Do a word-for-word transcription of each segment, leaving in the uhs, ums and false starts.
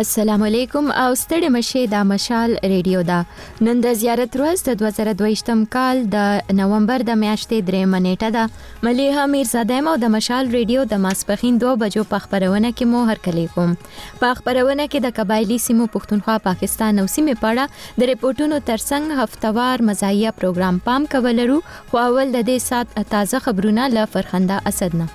السلام علیکم او ستړي مشه د مشال ریډیو دا نن د زیارت ورځ د دوه زره دوه کال د نومبر د میاشتې درې منېټه ده مليحه میرزاده مو د مشال ریډیو د ماسپخین دوه بجو په خبرونه کې مو هرکلی کوم په خبرونه کې د قبایلی سیمو پښتونخوا پاکستان او سیمې پاړه د ریپورتونو ترڅنګ هفتوار مزایه پروګرام پام کولرو خو اول د دې سات تازه خبرونه ل فرخنده اسد نه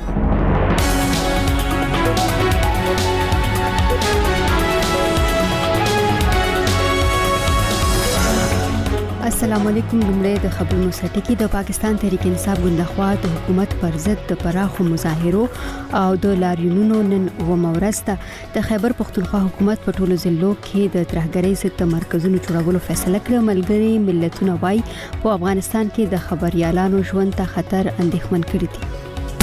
السلام علیکم. لومړی د خبرونو سټکی د پاکستان تحریک انصاف ګوند لخوا د حکومت پر ضد د پراخو مظاهرو او د لاریونونو نن و مورسته د خیبر پختونخوا حکومت په ټولو ضلعو کې د ترهګرۍ ضد مرکزونو جوړولو فیصله کړه. ملګری ملتونه وايي په افغانستان کې د خبريالانو ژوند ته خطر اندېښمن کړی دی.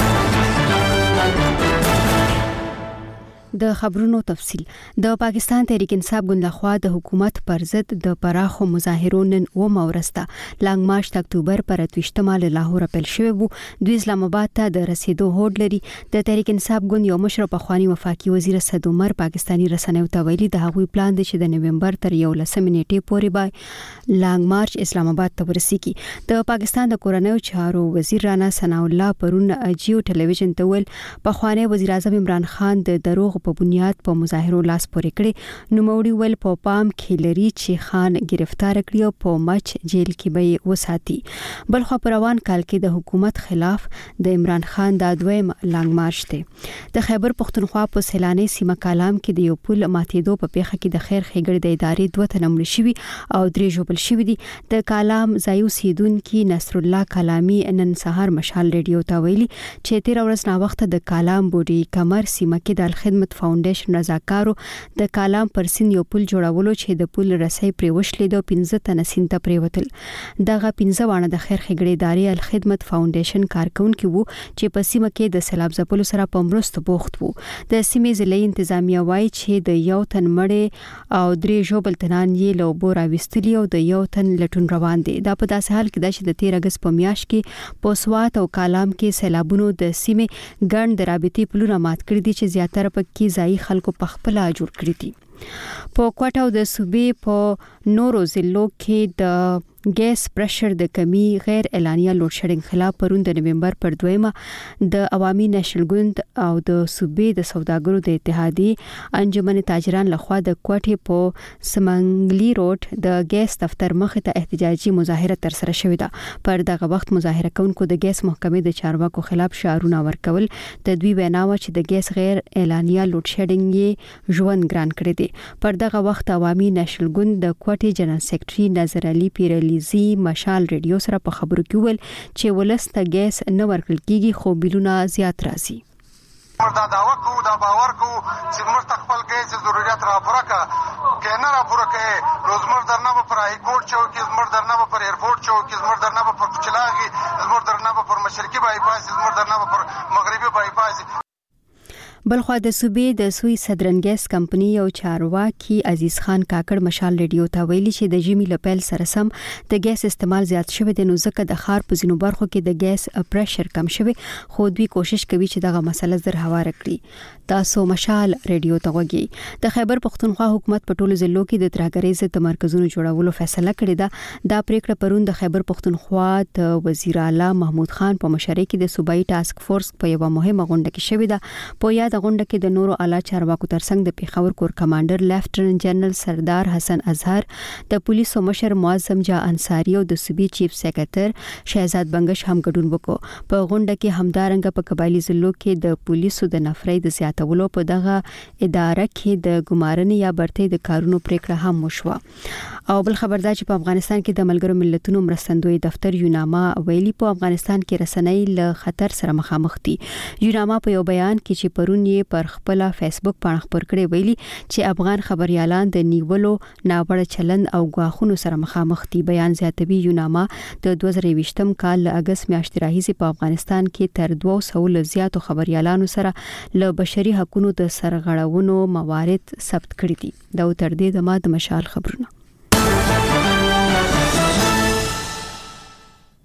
د خبرونو تفصيل د پاکستان تحریک انصاف ګوند لخوا د حکومت پر ضد د پراخو مظاهرو نن و مورسته لانګ مارچ د اکتوبر پر اتوشتمه له لاهور پیل شوی وو. دوی اسلام آباد ته د رسیدو هوډ لري. د تحریک انصاف ګوند یو مشر په خواني وفاقي وزیر اسد عمر پاکستاني رسنیو ته ویلي د هغوی پلان دی چې د نومبر تر یو لسمه نیټې پورې به لانګ مارچ اسلام آباد ته ورسیږي. د پاکستان د کورنیو چارو وزیر رانا ثنا الله پرون جیو ټلویزیون ته ویل په خواني وزیر اعظم عمران خان د دروغ په بنیاد په مظاهرو لاس پورې کړي. نو موري ول په پام کې لري چې خان گرفتار کړی او په مچ جیل کې به وساتي. بل خو پروان کال کې د حکومت خلاف د عمران خان د دویم لانګ مارچ ته د خیبر پختونخوا په سیلاني سیمه کالام کې د یو پل ماتېدو په پیښه کې د خیر خېګړې د ادارې دوه تنمړ شوی او درې جوبل شوی دي. د کالام زایو سیدون کې نصر الله کلامي نن سهار مشال ریډیو ته ویلي چې تیر ورځ نا وخت د کالام بوډي کمر سیمه کې د خدمت فاونډیشن رضاکارو د کالام پر سین یو پل جوړولو چې د پل رسۍ پرې وشلېدو پنځه تنه سین ته پریوتل. دغه پنځه وانه د خیر خېګړې ادارې الخدمت فاونډیشن کارکونکو وو چې په سیمه کې د سیلاب ځپلو سره په مرسته بوخت وو. د سیمې ضلعي انتظامیه وايي چې د یو تن مړې او درې جوبل تنان یې له اوبو راوستلي او د یو تن لټون روان دي. دا په داسې حال کې ده چې د تیر اگست په میاشت کې په سوات او کالام کې سیلابونو د سیمې ګڼ د رابطې پلونه مات کړي دي چې زیاتره پکې ځای خلکو په خپل جوړ کړی دي. په کوټه او د صوبې په نورو ضلعو کې د ګیس پرشر د کمی غیر اعلانیه لوډ شیډینګ خلاف پرون د نومبر پر دویمه د عوامي نېشنل ګوند او د صوبې د سوداګرو د اتحادیې انجمن تاجران لخوا د کوټې په سمنګلی روډ د ګیس دفتر مخ ته احتجاجي مظاهره تر سره شوې ده. پر دغه وخت مظاهره کوونکو د ګیس محکمې د چارواکو خلاف شعارونه ورکول. د دوی وینا و چې د ګیس غیر اعلانیه لوډ شیډینګ یې ژوند ګران کړی دی. پر دغه وخت عوامي نېشنل ګوند د کوټې جنرال سیکریټري نظر علي پیرلی زی مشال ریډیو سره په خبرو کې ول چې ولسته ګیس نه ورکړل کیږي خو بیلونه زیات راځي. دا داوا کو دا باور کو چې موږ خپل ګیس ضرورت را پوره کا کنه را پوره کې روزمر درنه پر های کورټ چو کې زمر درنه پر ایرپورټ چو کې زمر درنه پر چلاغي زمر درنه پر مشرقي بایپاس زمر درنه پر مغربي بایپاس. بلخوا د صوبې د سوی صدرنګیس کمپنی او چارواکي عزیز خان کاکړ مشال ریډیو ته ویلي چې د جمی لپیل سره سم د ګیس استعمال زیات شوی دی. نو ځکه د خار په ځینو برخو کې د ګیس پرشر کم شوی خو دوی کوشش کوي چې دغه مسله زر هوار کړي. تاسو مشال ریډیو ته وګورئ. د خیبر پختونخوا حکومت په ټولو ضلعو کې د ترهګرۍ ضد مرکزونو جوړولو فیصله کړې ده. دا پریکړه پرون د خیبر پختونخوا د وزیر اعلی محمود خان په مشرۍ کې د صوبایي ټاسک فورس په یو مهمه غونډه کې شوې ده. په یاد غونډه کې د نورو اعلی چارواکو ترڅنګ د پیښور کور کمانډر لیفټننټ جنرال سردار حسن اظهر د پولیسو مشر معظم جا انصاری او د صوبې چیف سیکریټر شهزاد بنگش هم ګډون وکړ. په غونډه کې همدارنګه په قبایلی ضلعو کې د پولیسو د نفرۍ د زیاتولو په دغه اداره کې د ګمارنې یا برتۍ د کارونو پریکړه هم وشوه. او بل خبردار چې په افغانستان کې د ملګرو ملتونو مرستندوی دفتر یوناما ویلي په افغانستان کې رسنۍ له خطر سره مخامخ دي. یوناما په یو بیان کې چې پرون یې پر خپل فیسبوک باندې خبر کړی ویلي چې افغان خبريالان د نیولو ناوړه چلند او غواخونو سره مخامخ دي. بیان زیاتوي یوناما د دوه زره یوولسم کال له اگست میاشتې راهیسې په افغانستان کې تر دوه سوه زیاتو خبريالانو سره له بشري حقوقو د سرغړونو موارد ثبت کړي دي. دا تر دې د ما د مشال خبرونه.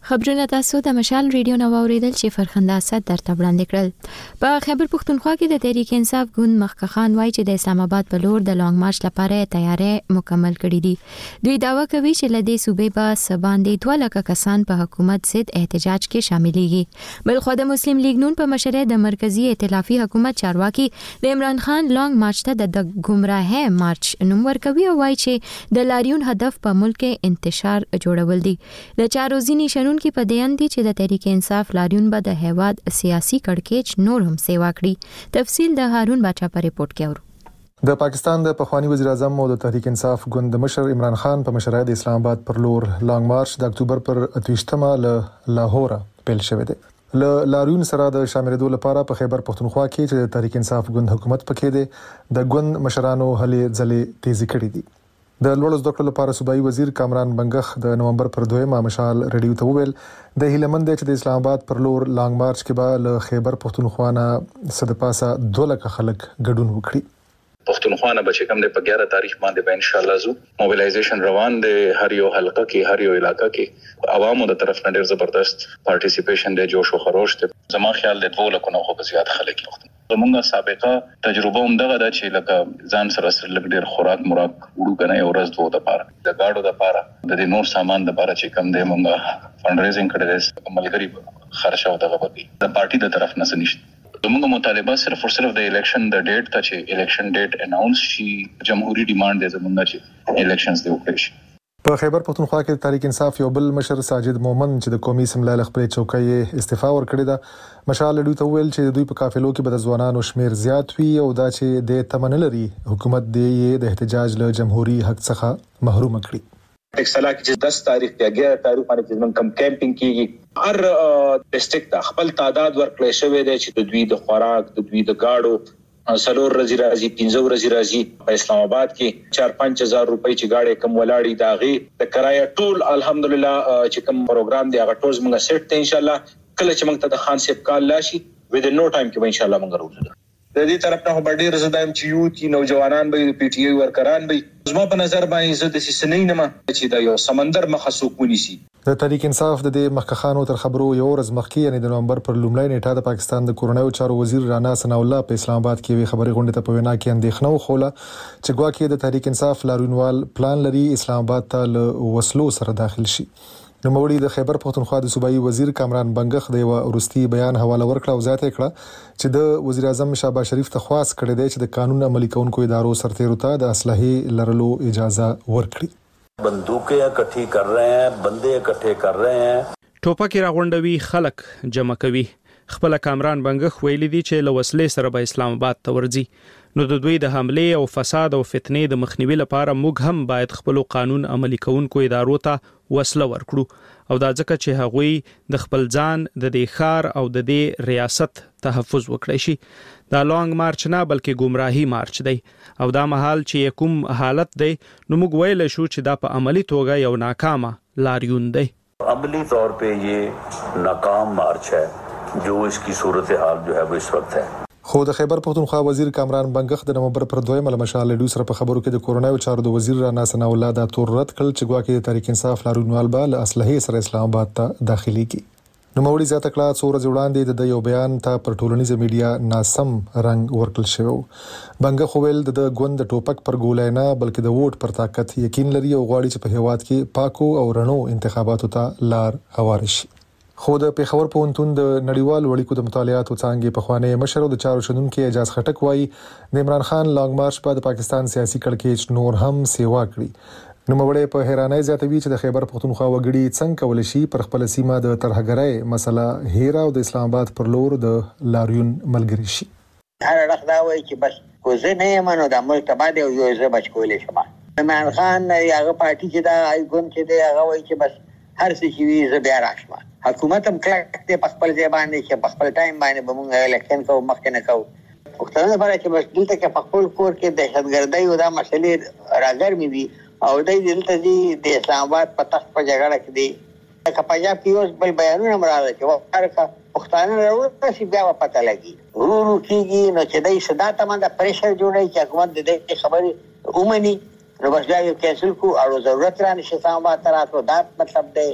خبرونه تاسو د مشال ریډیو نو اوریدل چې فرخنده اسد درته وړاندې کړل. په خیبر پختونخوا کې د تحریک انصاف ګوند مخکخان وایي چې د اسلام آباد په لور د لانګ مارچ لپاره تیاری مکمل کړي دي. دوی داوا کوي چې لدې صوبې په سباندې دوه لک کسان په حکومت ضد احتجاج کې شاملېږي. بل خو د مسلم لیگ نون په مشرۍ د مرکزی ائتلافي حکومت چارواکي د عمران خان لانګ مارچ ته د ګمراهۍ مارچ نوم ورکوي او وایي چې د لاریون هدف په ملک انتشار جوړول دي. د چاروزینی شنون کې په دې اندي چې د تحریک انصاف لاریون به د هیواد سیاسي کړکېچ نور هم سیوا کړي. تفصیل د هارون باچا په ریپورت کې اورو. د پاکستان د پخوانی وزیر اعظم او د تحریک انصاف ګوند مشر عمران خان په مشرۍ د اسلام آباد پر لور لانګ مارچ د اکتوبر پر اتویشتمه له لاهور پیل شوی دی. ل لاریون سره د شاملېدو لپاره په خیبر پختونخوا کې چې د تحریک انصاف ګوند حکومت پکې دی د ګوند مشرانو هلې ځلې تیزی کړې دي. د لوړ زده کړو لپاره صوبایي وزیر کامران بنگخ د نومبر پر دویمه مشال ریډیو ته وویل د هیلمند چې د اسلام آباد پر لور لانګ مارچ کې به له خیبر پختونخوا نه صد پاسه دوه لک خلک ګډون وکړي. پختونخوا نه بچ کم د په اګیاره تاریخ باندې به ان شاء الله زو موبیلایزیشن روان دی. هر یو حلقه کې هر یو علاقې کې عوامو د طرف نه ډیر زبردست پارټیسیپیشن دی، جوش او خروش دی. زما خیال د دوه لک نه خو زیات خلک دي. زمونږه سابقه تجربه هم دغه د چې لکه ځان سره سره لګ ډیر خوراک مراک وړو کنه یو ورځ دوه د پاره د گاډو د پاره د دې نور سامان د پاره چې کم دی مونږه فند ریزینګ کړی دی. ملګری خرچه او دغه بکی د پارټي د طرف نه سنشت زمونږه مطالبه صرف او صرف د الیکشن د ډیټ ته چې الیکشن ډیټ اناونس شي جمهوریت ډیماند دی زمونږه چې الیکشنز دی وکړي شي. په خیبر پختونخوا کې تحریک انصاف یو بل مشر ساجد مومن چې د قومي اسمبلی خپل چوکۍ استعفا ورکړی ده مشال لډو ته ویل چې دوی په قافلو کې به د ځوانانو شمیر زیات وي او دا چې د تمن لري حکومت دی د احتجاج له جمهوریت حق څخه محروم کړي. ټیکسلا کې دس تاریخ ته اګیاره تاریخ باندې موږ کم کیمپینګ کیږي. هر ډیسټریکټ ته خپل تعداد ورکړل شوی دی چې د دوی د خوراک د دوی د گاډو سلور رزي راځي پنځو رزي راځي. په اسلام آباد کې چار پنځه هزار روپۍ چې گاډي کم ولاړی داغي د کرایه ټول الحمدلله چې کوم پروګرام دی هغه ټول موږ سیټ ته ان شاء الله کله چې موږ ته د خان صاحب کال لاشي ود نو ټایم کې به ان شاء الله موږ راوځو. د دې طرف نه باندې رزدایم چې یو تی نوجوانان به پی ټی ای ورکران به زما په نظر باندې زه د سیسنې نه ما چې دا یو سمندر مخصوص ونیسي. د تحریک انصاف د دې مخکخانو تر خبرو یو ورځ مخکې یعنی د نومبر پر لومړۍ نیټه د پاکستان د کورونایي چارو وزیر رانا ثنا الله په اسلام آباد کې وی خبري غونډه ته په وینا کې اندېښنه وخوله چې ګواکې د تحریک انصاف لارونوال پلان لري اسلام آباد ته له وسلو سره داخل شي. نو موري د خیبر پختونخوا د صوبایي وزیر کامران بنگخ د یو ورستي بیان حواله ورکړه او ځاته کړه چې د وزیر اعظم شهباز شریف ته خواست کړی دی چې د قانون عملي کونکو ادارو سرتیرو ته د اسلحې لرلو اجازه ورکړي. بندوقیں اکٹھی کر رہے ہیں، بندے اکٹھے کر رہے ہیں. ټوپک راغونډوي خلک جمع کوي. خپل کامران بنگخ ویلي دي چې له وسلې سره به اسلام آباد ته ورځي. نو د دوی د حمله او فساد او فتنې د مخنیوي لپاره موږ هم باید خپل قانون عملي کوونکو ادارو ته وسله ورکړو او دا ځکه چې هغوی د خپل ځان د دې ښار او د دې ریاست تحفظ وکړي شي. دا لانګ مارچ نه بلکې ګمراهي مارچ دی او دا مهال چې کوم حالت دی نو موږ ویل شو چې دا په عملی توګه یو ناکامه لاریون دی. عملی طور پہ یہ ناکام مارچ ہے جو اس کی صورتحال جو ہے وہ اس وقت ہے. خو د خیبر پختونخوا وزیر کامران بنگخ د نومبر پر دویمه مشال لډو سره په خبرو کې د کورونایي چارو د وزیر رانا ثنا الله دا تور رد کړل چې ګواکې د تحریک انصاف لارونوال به له اسلحې سره اسلام آباد ته داخلي کی. نو موري زیاته کړه څو ورځې وړاندې د یو بیان ته پر ټولنیزه میډیا ناسم رنگ ورکړل شو. بنگخ ویل د ګوند د ټوپک پر ګولای نه بلکې د ووټ پر طاقت یقین لري او غواړي چې په هیواد کې پاکو او رڼو انتخاباتو ته لار هوار شي. خو د پیښور پوهنتون د نړیوال وړیکو د مطالعاتو څانګې په خوانی مشر او د چارو شنونکو اجازه خټک وایي د عمران خان لانګ مارچ په پاکستان سیاسي کړکېچ نور هم سیوا کړی. نو مړې په حیرانای زیاتوي چې د خیبر پختونخوا وګړي څنګه کول شي پر خپل سیمه د ترهګرۍ مسله هیرا او د اسلام آباد پر لور د لاریون ملګری شي. هر رخدا وایي چې بس کو زه نه یم نو د ملک تباده او یو زه بچ کولې شم. عمران خان هغه پارټي چې دا ایګون چې دی هغه وایي چې بس هر څه چې وي زه بیا راشم. حکومت هم کلک دی په خپل ځای باندې چې په خپل ټایم باندې به موږ الیکشن کوو مخکې نه کوو. پښتانه لپاره چې بس دلته کې په خپل کور کې دهشتګردۍ او دا مسلې راګرمې دي او دوی دلته دي د اسلام آباد په تخت په جګړه کې دي. لکه پنجاب کې اوس بل بیانونه هم راغلي چې وکړه پښتانه راوړه چې بیا به پته لګي ورو ورو کېږي. نو چې دی صدا ته د پریشر جوړوي چې حکومت د دې خبرې ومني نو بس بیا یې کینسل کړو او ضرورت را نشي اسلام آباد ته راتلو. دا مطلب دی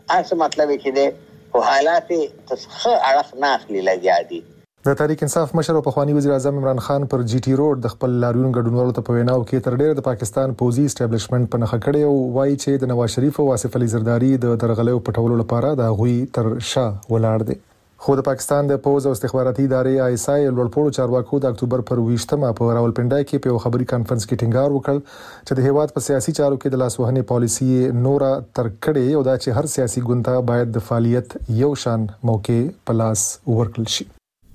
اصل مطلب کې دی او حالات څخه اړه نه اخلي لګیا دي. د تحریک انصاف مشر او پخوانی وزیر اعظم عمران خان پر جی ټی روډ د خپل لاریون ګډونوالو ته په ویناو کې تر ډیره د پاکستان پوزي اسټابلیشمنت په نخښه کړي او وایي چې د نواز شریف او آصف علي زرداری د درغلیو پټولو لپاره د غوي تر شا ولاړ دي. خو د پاکستان د پوز او استخباراتي ادارې آی اس آی لوړپوړو چارواکو د اکتوبر پر ویشتمه په راولپنډای کې په خبري کانفرنس کې ټینګار وکړ چې د هیواد په سیاسي چارو کې د لاسوهنې پالیسي نورا تر کړي او دا چې هر سیاسي ګوند ته باید د فعالیت یو شان موقع په لاس ورکړل شي.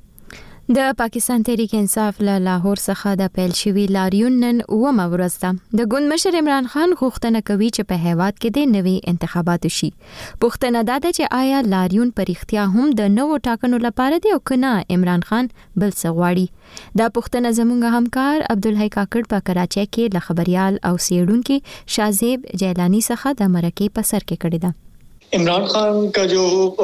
د پاکستان تحریک انصاف له لاهور څخه د پیل شوی لاریون نن اومه ورځ ده. د ګوند مشر عمران خان غوښتنه کوي چې په هیواد کې د نوي انتخابات شي. پوښتنه دا ده چې آیا لاریون پر اختیا هم د نوو ټاکنو لپاره دی او کنه عمران خان بل څه غواړي. دا پوښتنه زموږ همکار عبدالحی کاکړ په کراچۍ کې له خبريال او سیړونکو شازیب جیلانی څخه د مرکې په سر کې کړی ده. عمران خان کا جو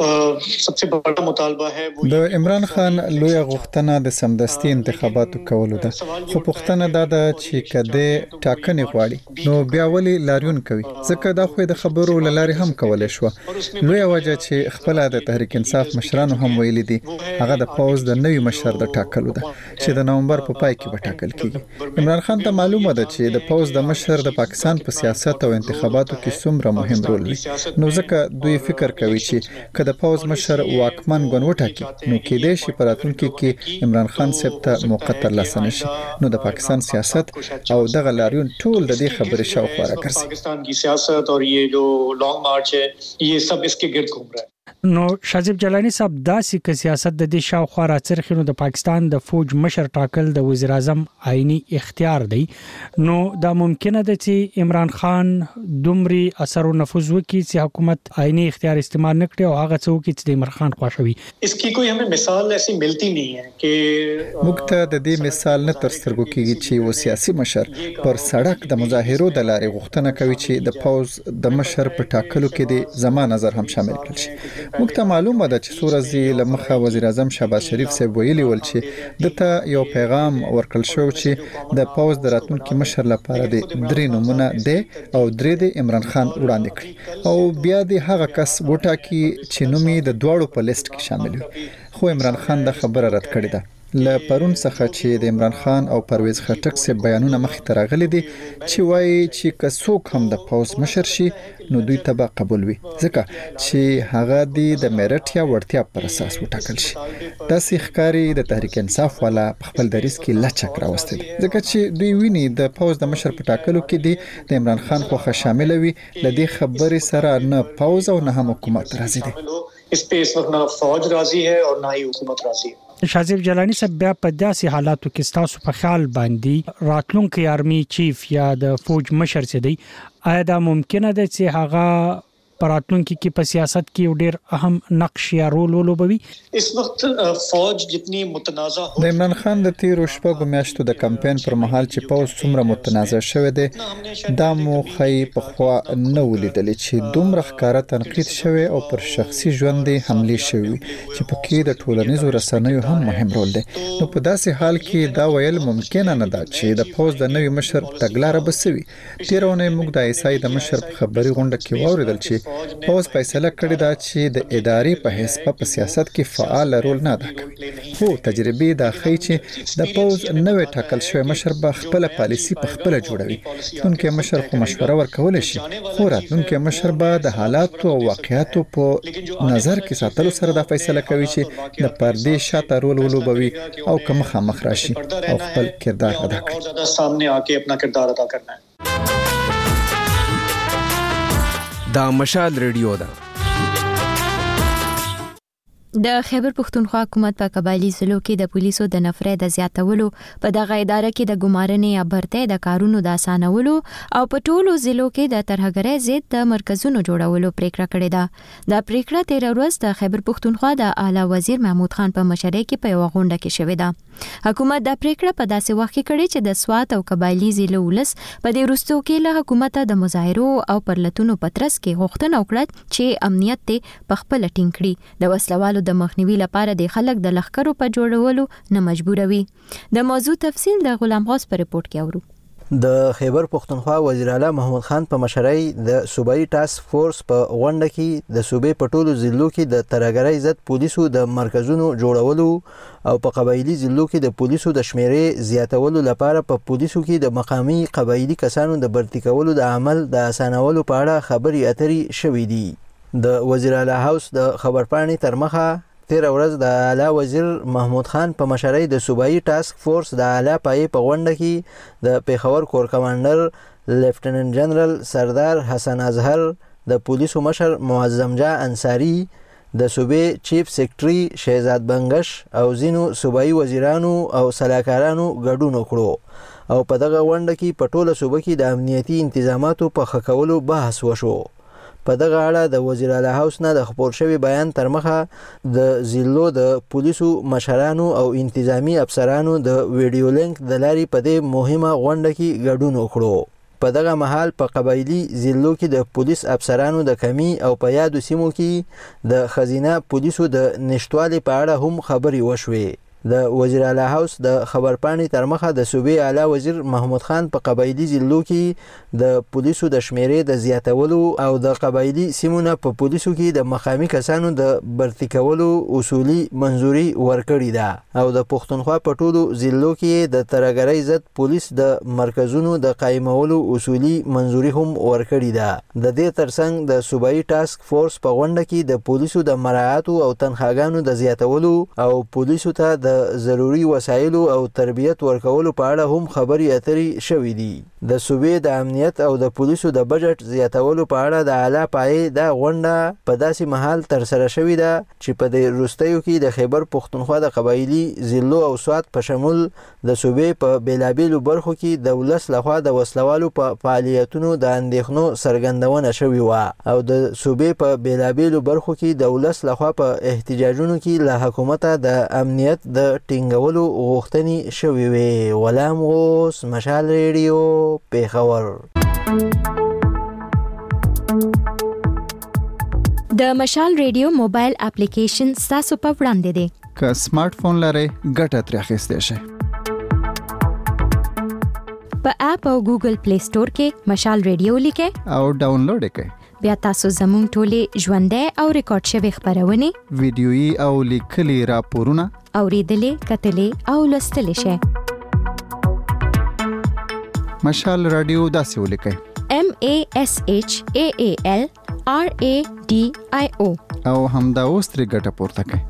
सबसे बड़ा मुतालबा है वो د عمران خان لوی غوښتنه د سمدستي انتخاباتو کولو ده. خو پوښتنه دا ده چې کده ټاکنې غواړي نو بیا ولې لاریون کوي؟ ځکه دا خو د خبرو لاري هم کولای شو. لوی وجه چې خپل د تحریک انصاف مشرانو هم ویلي دي هغه د پوز د نوي مشر د ټاکلو ده چې د نومبر په پای کې به ټاکل کیږي. عمران خان ته معلومه ده چې د پوز د مشر د پاکستان په سیاست او انتخاباتو کې څومره مهم رول لري. نو ځکه دوی فکر کوي چې کله پاوز مشر واکمن ګون وټاکي نو کې دې شي پراتونکو کې عمران خان صاحب ته موقع تر لاسه نشي. نو د پاکستان سیاست او دغه لاریون ټول د دې خبرې شاوخوا راګرځي. پاکستان کی سیاست اور یہ جو لانگ مارچ ہے یہ سب اس کے گرد گھوم رہا ہے. نو شازیب جلانی صاحب داسې ک سیاست د دې شاوخوا راڅرخینو د پاکستان د فوج مشر ټاکل د وزیر اعظم آئینی اختیار دی. نو دا ممکنه ده چې عمران خان دومره اثر او نفوذ وکړي چې حکومت آئینی اختیار استعمال نکړي او هغه څه وکړي چې د عمران خان خوښوي. اس کی کوئی ہمیں مثال ایسی ملتی نہیں ہے کہ مکته د دې مثال نه تر سترګو کېږي چې و سیاسي مشر پر سړک د مظاهرو د لارې غوښتنه کوي چې د پاوز د مشر په ټاکلو کې د زمان نظر هم شامل کړي شي. مکته معلومه ده چې سورزي لمخه وزیر اعظم شهباز شریف صاحب ویلي ول چې دته یو پیغام ورکړل شو چې د پاوز د راتلونکي مشر لپاره د درې نمونه دی او درې د عمران خان وړاندې کړي او بیا د هغه کس وټاکي چې نومي د دواړو په لیست کې شامل وي. خو عمران خان د خبره رد کړې ده. ل پرون څخه چې د عمران خان او پرویز خټک سه بیانونه مخې ته راغلي دي چې وایي چې کڅوک هم د پاوز مشر شي نو دوی ته قبول وي ځکه چې هغه د میرټ یا وړتیا پر اساس وټاکل شي. تاسو ښکاری د تحریک انصاف والا خپل دریس کې لچک راوستل ځکه چې دوی ویني د پاوز د مشر په ټاکلو کې دي د عمران خان خوخه شامل وي. لدې خبرې سره نه پاوز او نه هم حکومت راضي دي. اس په اس وخت نه فوج راضي ہے اور نه هی حکومت راضي ہے. شازیب جلانی صاحب بیا په داسې حالاتو کې تاسو په خیال باندې راتلونکي آرمي چیف یا د فوج مشر څه دی آیا دا ممکنه ده چې هغه پراتلونکي کې په سیاست کې ډېر اهم نقش یا رول ولوبوي؟ اس وخت فوج جتنی متنازع د عمران خان د تیرو شپږو میاشتو د کمپاین پر مهال چې پاوز څومره متنازع شوه دی دا مو خی په خوا نه ولیدلې چې دومره ښکارا تنقید شوه او پر شخصي ژوند حمله شوه چې پکې د ټولنیزو رسنیو هم مهم رول دی. نو په داسې حال کې دا ویل ممکن نه ده چې د پاوز د نوي مشر تګلارې بسوي. تیرونه موږ د ایسای د مشر په خبري غونډه کې واوریدل چې پاوز فیصله کړې ده چې د ادارې په حساب په سیاست کې فعال رول نه ادا کوي. خو تجربه دا ښيي چې د پاوز نوې ټاکل شوی مشر به خپل پالیسی په خپل جوړوي. څنګه مشر خو مشوره ورکول شي خو راتلونکي مشر به د حالات او واقعیاتو په نظر کې ساتلو سره دا فیصله کوي چې د پردې شاته رول ولوبوي او کوم خامخ راشي او خپل کردار ادا کوي. زیاده سامنے آ کے اپنا کردار ادا کرنا ہے. دا مشال ریډیو ده. د خیبر پښتونخوا حکومت په قبایلی ضلعو کې د پولیسو د نفرې د زیاتولو په دغه اداره کې د ګمارنې یا برتې د کارونو د اسانولو او په ټولو ضلعو کې د ترهګرۍ ضد د مرکزونو جوړولو پریکړه کړې ده. دا پریکړه تیر ورځ د خیبر پښتونخوا د اعلی وزیر محمود خان په مشرۍ کې په یو غونډه کې شوې ده. حکومت دا پریکړه په داسې وخت کې کړې چې د سوات او قبایلی ضلعو ولس په دې وروستو کې له حکومت د مظاهرو او پرلتونو په ترڅ کې غوښتنه وکړه چې امنیت ته په خپل ټینګ کړي د وسلوالو د مخنیوي لپاره د خلک د لخرو په جوړولو نه مجبوروي. د موضوع تفصیل د غلام غوث په رپورت کې اورو. د خیبر پختونخوا وزیر اعلی محمود خان په مشرۍ د صوبایي ټاسک فورس په غونډه کې د صوبې په ټولو ضلعو کې د ترهګرۍ ضد پولیسو د مرکزونو جوړولو او په قبایلي ضلعو کې د پولیسو د شمیرې زیاتولو لپاره په پولیسو کې د مقامی قبایلي کسانو د برتي کولو د عمل د اسانولو په اړه خبرې اترې شوې دي. د وزیر اعلی هاوس د خبرپاڼې تر مخه تیر ورځ د اعلی وزیر محمود خان په مشرۍ د صوبایي ټاسک فورس د اعلی پایې په غونډه کې د پیښور کور کمانډر لیفټیننټ جنرال سردار حسن اظهر، د پولیسو مشر معظم جان انصاری، د صوبې چیف سیکرټري شهزاد بنگش او ځینو صوبایي وزیرانو او سلاکارانو ګډون وکړو او په دغه غونډه کې په ټوله صوبه کې د امنیتي انتظاماتو په ښه کولو بحث وشو. په دغه اړه د وزیر اعلی هاوس نه د خپور شوی بیان تر مخه د ضلعو د پولیسو مشرانو او انتظامی افسرانو د ویډیو لینک د لارې په دې مهمه غونډه کې ګډون وکړو. په دغه مهال په قبایلي ضلعو کې د پولیس افسرانو د کمی او په یادو سیمو کې د خزینه پولیسو د نشټوالي په اړه هم خبرې وشوې. د وزیر اعلی هاوس د خبرپاڼې تر مخه د صوبې اعلی وزیر محمود خان په قبایلي ضلعو کې د پولیسو د شمیرې د زیاتولو او د قبایلي سیمو نه په پولیسو کې د مقامي کسانو د برتي کولو اصولي منظوري ورکړې ده او د پښتونخوا په ټولو ضلعو کې د ترهګرۍ ضد پولیس د مرکزونو د قایمولو اصولي منظوري هم ورکړې ده. د دې ترڅنګ د صوبایي ټاسک فورس په غونډه کې د پولیسو د مراعاتو او تنخواګانو د زیاتولو او پولیسو ته د ضروري وسایلو او تربیت ورکولو په اړه هم خبرې اترې شوې دي. د صوبې د امنیت او د پولیسو د بجټ زیاتولو په اړه د اعلی پایې د غونډه په داسې مهال تر سره شوې ده چې په دې وروستیو کې د خیبر پختونخوا د قبایلي ضلعو او سوات په شمول د صوبې په بیلابیلو برخو کې د ولس لخوا د وسلوالو په فعالیتونو د اندېښنو څرګندونه شوې وه او د صوبې په بیلابیلو برخو کې د ولس لخوا په احتجاجونو کې له حکومته د امنیت د ټینګولو غوښتنې شوې وې. غلام غوث، مشال ریډیو، پیښور. د مشال ریډیو موبایل اپلیکیشن تاسو په وړاندې دی. که سمارټ فون لرئ ګټه ترې اخیستی شئ. په اپ او ګوګل پلی سٹور کې مشال ریډیو لیکئ او ډاونلوډ یې کړئ. بیا تاسو زموږ ټولې ژوندۍ او ریکارډ شوي خبرونه، ویډیويي او لیکلي راپورونه اوریدلې، کتلې او لوستلې شئ. مشال رادیو داسې ولیکئ: M A S H A A L R A D I O او همدا اوس ترې ګټه پورته کړئ.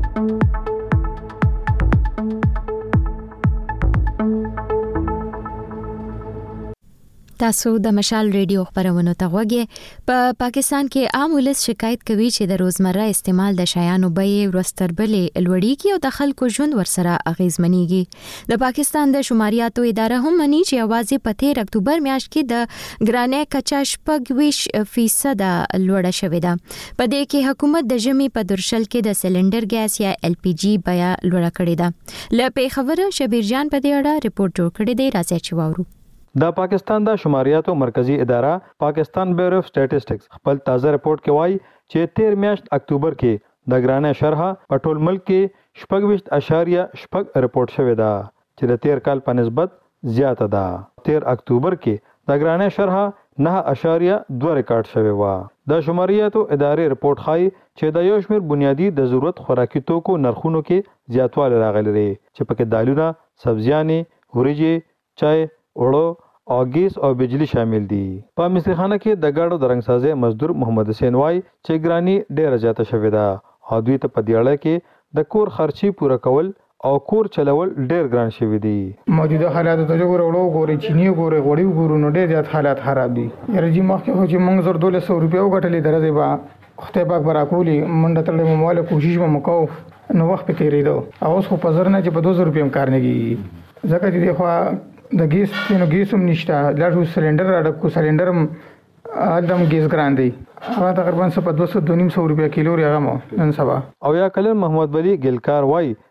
تاسو د مشال ریډیو خبرونه ته غوږی. په پاکستان کې عام ولس شکایت کوي چې د روزمره استعمال د شیانو بیې ورستربلې لوړیږي او د خلکو ژوند ورسره اغیزمنېږي. د پاکستان د شماریاتو اداره هم مني چې یوازې په تیر اکتوبر میاشت کې د ګرانۍ کچا شپږ ویشت فیصد لوړه شوې ده. په دې کې حکومت د ژمي په درشل کې د سلندر ګیس یا ایل پی جی بیه لوړه کړې ده. له پیښور شبیر جان په دې اړه ریپورت جوړ کړی دی. راځي چې واورو. د پاکستان د شماریاتو مرکزی اداره پاکستان بیورو اف سټیټسټکس خپل تازه ریپورت کې وایي چې تیر میاشت اکتوبر کې د ګرانۍ شرح په ټول ملک کې شپږ ویشت اشاریه شپږ ریپورت شوې ده چې د تیر کال په نسبت زیاته ده. تیر اکتوبر کې د ګرانۍ شرح نه اشاریه دوه ریکارډ شوې و. د شماریاتو ادارې ریپورت ښایي چې د یو شمېر بنیادی د ضرورت خوراکي توکو نرخونو کې زیاتوالی راغلی دی چې پکې دالونه، سبزیانې، وریجې، چای، اوړو او ګیس او بجلی شامل دي. په مصریخانه کې د ګاډو د رنګسازۍ مزدور محمد حسین وای چې ګرانی ډیره زیاته شوې ده او دوی ته په دیاړه کې د کور خرچي پوره کول او کور چلول ډیر ګران شوی دي. موجوده حالات ته وګورو وګورئ چینی وګورئ غوړي وګورو نو ډیر زیات حالات خراب دي. یره جی مخکې خو چې موږ زر دولس سو روپیا وګټلې درځي با خدای پاک برا کولی منډه تړلې مو مال کوشش مو وکاو نو وخت په تیرېدو او اوس خو په زر نه چې په دوه زره روپیا کار نه کیږي. ځکه چې خو د ګیس نو ګیس هم نشته، لاړو سلندر راډکو سلندر هم ادم ګیس ګران دی هغه تقریبا په دوه سوه دو نیم سو روپیا کیلو ریغه مو نن سبا. او یا کلن محمد ولی ګلکار وای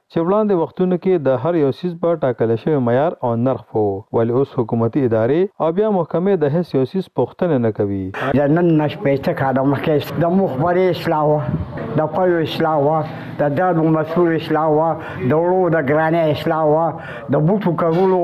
چې وړاندې وختونو کې د هر یو سیس په ټاکل شوی معیار او نرخ وو ولې اوس حکومتي ادارې او بیا محکمې د هیڅ یو سیس پوښتنه نه کوي. نن نشپېته کاله مخکې د مخبري اصلاح د پوی اصلاح د دادو مسؤل اصلاح د ورو د ګرانه اصلاح د بوټو کولو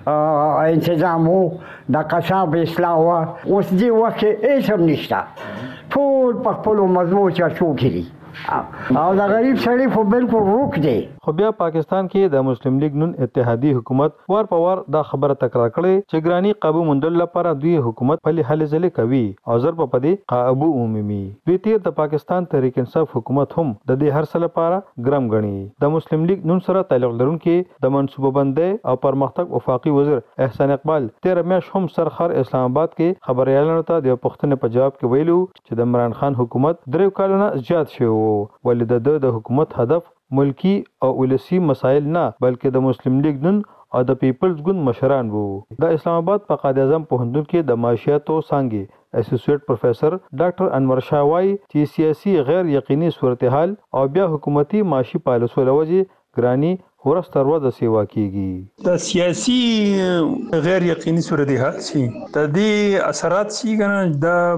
انتظام د قصاب اصلاح اوس دی وخت هیڅ هم نشته ټول په خپل مضمون چرچو کړي او د غریب سړي خو بالکل روک دی. خو بیا پاکستان کې د مسلم لیگ نن اتحادی حکومت وار په وار دا خبره تکرار کړي چې ګرانی قابو موندل لپاره دوی حکومت په هلي ځلې کوي او زر په پدې قابو عمومي دوی تیر د پاکستان تحریک انصاف حکومت هم د دې هر څه لپاره ګرم غني. د مسلم لیگ نن سره تعلق لرونکي د منصوبه بندي او پرمختګ وفاقي وزیر احسان اقبال تیر میاش هم سرخر اسلام آباد کې خبريالانو ته د پښتنې په جواب کې ویلو چې د عمران خان حکومت درې کلونه زیات شوی ولې د د حکومت هدف ملکی او ولسی مسایل نه بلکې د مسلم لیگ نن او د پیپلز ګوند مشران وو. د اسلام آباد په قائد اعظم پوهنتون کې د معاشیاتو څانګې اسوسییټ پروفیسور ډاکټر انور شاه وايي چې سیاسي غیر یقیني صورتحال او بیا حکومتي معاشي پالیسو لوجه ګرانی ورستر وځه سیوا کیږي. د سیاسي غیر یقیني صورتحال سي د دې اثرات سي کنه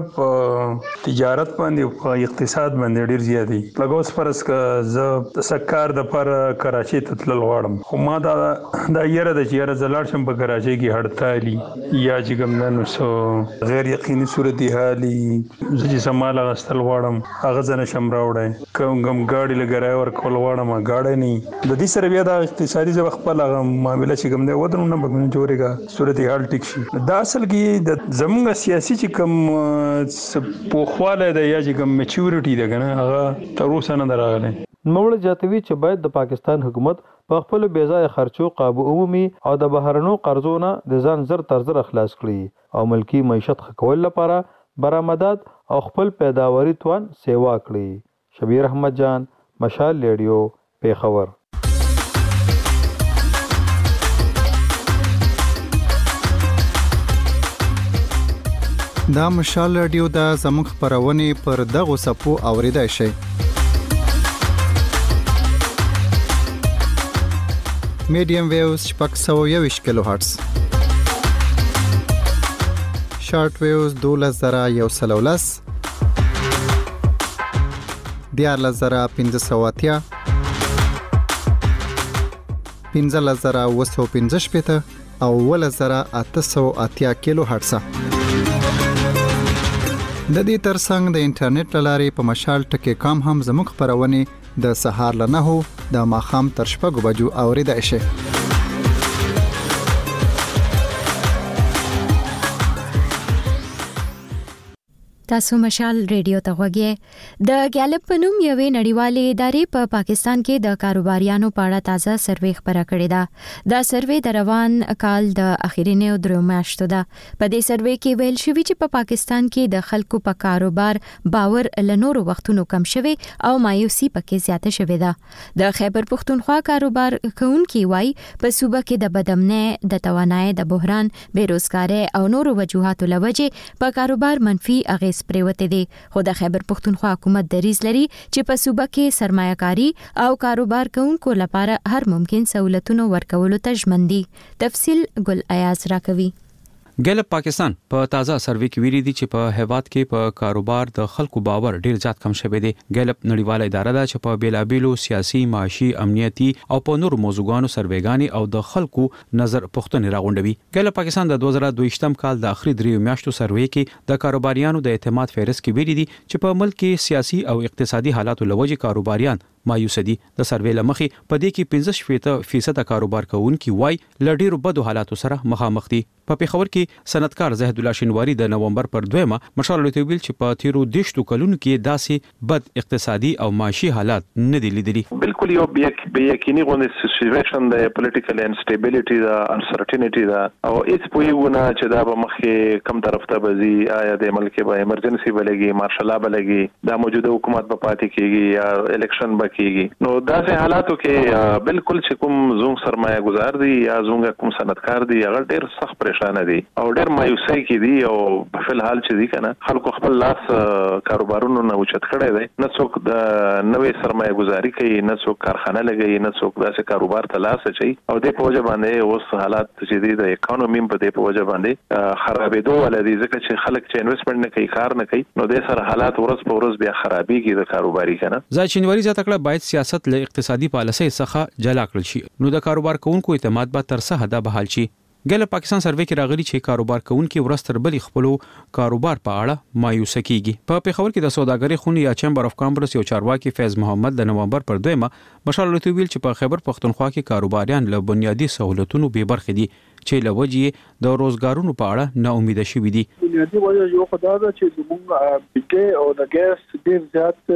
د تجارت باندې او اقتصاد باندې ډیر زیات دي. لګوس پرس ک ز د سکار د پر کراچي ته تلل غواړم خو ما دا د یره د چیرې زلار شم په کراچي کې هړتالي یا چې ګمنن سو غیر یقیني صورتحال چې سمال غستل غواړم هغه ځنه شم راوړم کوم ګم گاډي لګرای ور کول غواړم گاډي نه د دې سره بیا اقتصادي ځب خپل معاملې چې کوم دی ودرونه نه بګنه جوړېګا صورتحال ټیک شي. دا اصل کې د زموږ سیاسي چې کوم پوخواله د یا چې کوم میچورټي ده کنه هغه تر اوسه نه دراغله. نوړ جاتوي چې باید د پاکستان حکومت په خپل بیځای خرچو قابو عمومي او د بهرنو قرضونو د ځان زر تر زر خلاص کړي او ملکی معیشت خکول لپاره برآمدات او خپل پیداواري توان سیوا کړي. شبیر احمد جان مشال ریډیو پیښور. دا مشال رادیو د زموږ خبرونه پر دغه صفو اوریدای شي. میډیم ویوز شپږ سوه یوویشت کیلو هرتز، شارټ ویوز دولس زره یو سل او لس، دیارلس زره پنځه سوه اتیا، پنځلس زره اوه سوه پنځه شپېته او اوولس زره اته سوه اتیا کیلو هرتز. د دې ترڅنګ د انټرنیټ لارې په مشال ټکی کام هم زموږ خبرونه د سهار له نهو د ماښام تر شپږو بجو اوریدای شي. تاسو مشال ریډیو ته غوږی. د ګالپ په نوم یوې نړیوالې ادارې په پاکستان کې د کاروباریانو په اړه تازه سروې خبره کړې ده. دا سروې د روان کال د اخیرینې درو میاشتو ده. په دې سروې کې ویل شوی چې په پاکستان کې د خلکو په کاروبار باور لنورو وختونو کم شوی او مایوسی پکې زیاته شوې ده. د خیبر پښتونخوا کاروبار کوونکي وایي په صوبه کې د بدامنۍ، د توانایي د بحران، بیروزګارۍ او نورو وجوهاتو لوجې په کاروبار منفي اغیز پریوته دي. خو د خیبر پښتونخوا حکومت دریځ لري چې په صوبه کې سرمایه‌کاري او کاروبار کوونکو لپاره هر ممکن سہولتونو ورکولو ته ژمن دي. تفصیل ګل ایاز راکوي. ګالپ پاکستان په تازه سروې کې ویلي دي چې په هیواد کې په کاروبار د خلکو باور ډیر زیات کم شوی دی. ګالپ نړیواله اداره ده چې په بیلابیلو سیاسي، معاشي، امنیتي او په نورو موضوعاتو سروېګانی او د خلکو نظر پوښتنې راغونډوي. ګالپ پاکستان د دوه زره دوه کال د اخري دریو میاشتو سروې کې د کاروباریانو د اعتماد فهرست کې ویلي دي چې په ملک کې سیاسي او اقتصادي حالاتو لوجې کاروباریان مایوس دي. د سروې لمخې په دې کې پنځه شپږ فیصد کاروبار کوونکي وای لډیرو بدو حالاتو سره مخامخ دي. په پیښور کې صنعتکار زاهد الله شینواری د نومبر پر دویمه مشال لوتویل چې په تیرو دیشتو کلونو کې داسې بد اقتصادي او معاشي حالات نه دي لیدلي. بالکل یو بیا یقیني غونډه سچویشن د پولیټیکل انسټیبিলিټي دا انسرټینټي دا او هیڅ پویونه چې دا به مخې کم طرف ته بزي آیا د ملک به ایمرجنسي بلګي مارشل لا بلګي دا موجوده حکومت په پاتې کېږي یا الیکشن به کیږي. نو داسې حالاتو کې بالکل چې کوم زوم سرمایه گزار دي یا زوم کوم صنعتکار دي هغه ډېر سخت پریشان دي او ډېر مایوسۍ کې دي او په فل حال چې دي کنه خلکو خپل لاس کاروبارونو نه اوچت کړی دی. نه څوک د نوې سرمایه گزاري کوي، نه څوک کارخانه لګوي، نه څوک داسې کاروبار ته لاس اچي او د په وجه باندې اوس حالات چې دي د اکانومي په دې په وجه باندې خرابېدو ولدي ځکه چې خلک چې انویسټمنټ نه کوي، کار نه کوي، نو د سره حالات ورځ په ورځ بیا خرابېږي د کاروباري کنه. ځکه زیاته کړه باید سیاست له اقتصادي پالیسۍ څخه جلا کړل شي نو د کاروبار کوونکو اعتماد به تر څه حده بحال شي. ګل پاکستان سروې کې راغلي چې کاروبار کوونکي ورستر بلی خپل کاروبار په اړه مایوس کیږي. په پیښور کې د سوداګرۍ خونې یا چیمبر اف کامرس یو چارواکي فیض محمد د نومبر پر دویمه مشال لته ویل چې په خیبر پښتونخوا کې کاروباریان له بنیادی سہولتونو بې برخې دي چې له وجې د روزګارونو په اړه نا امید شوي دي. بنیادی وجه یو خدای دا چې زموږ بجلی او د ګاز ډیر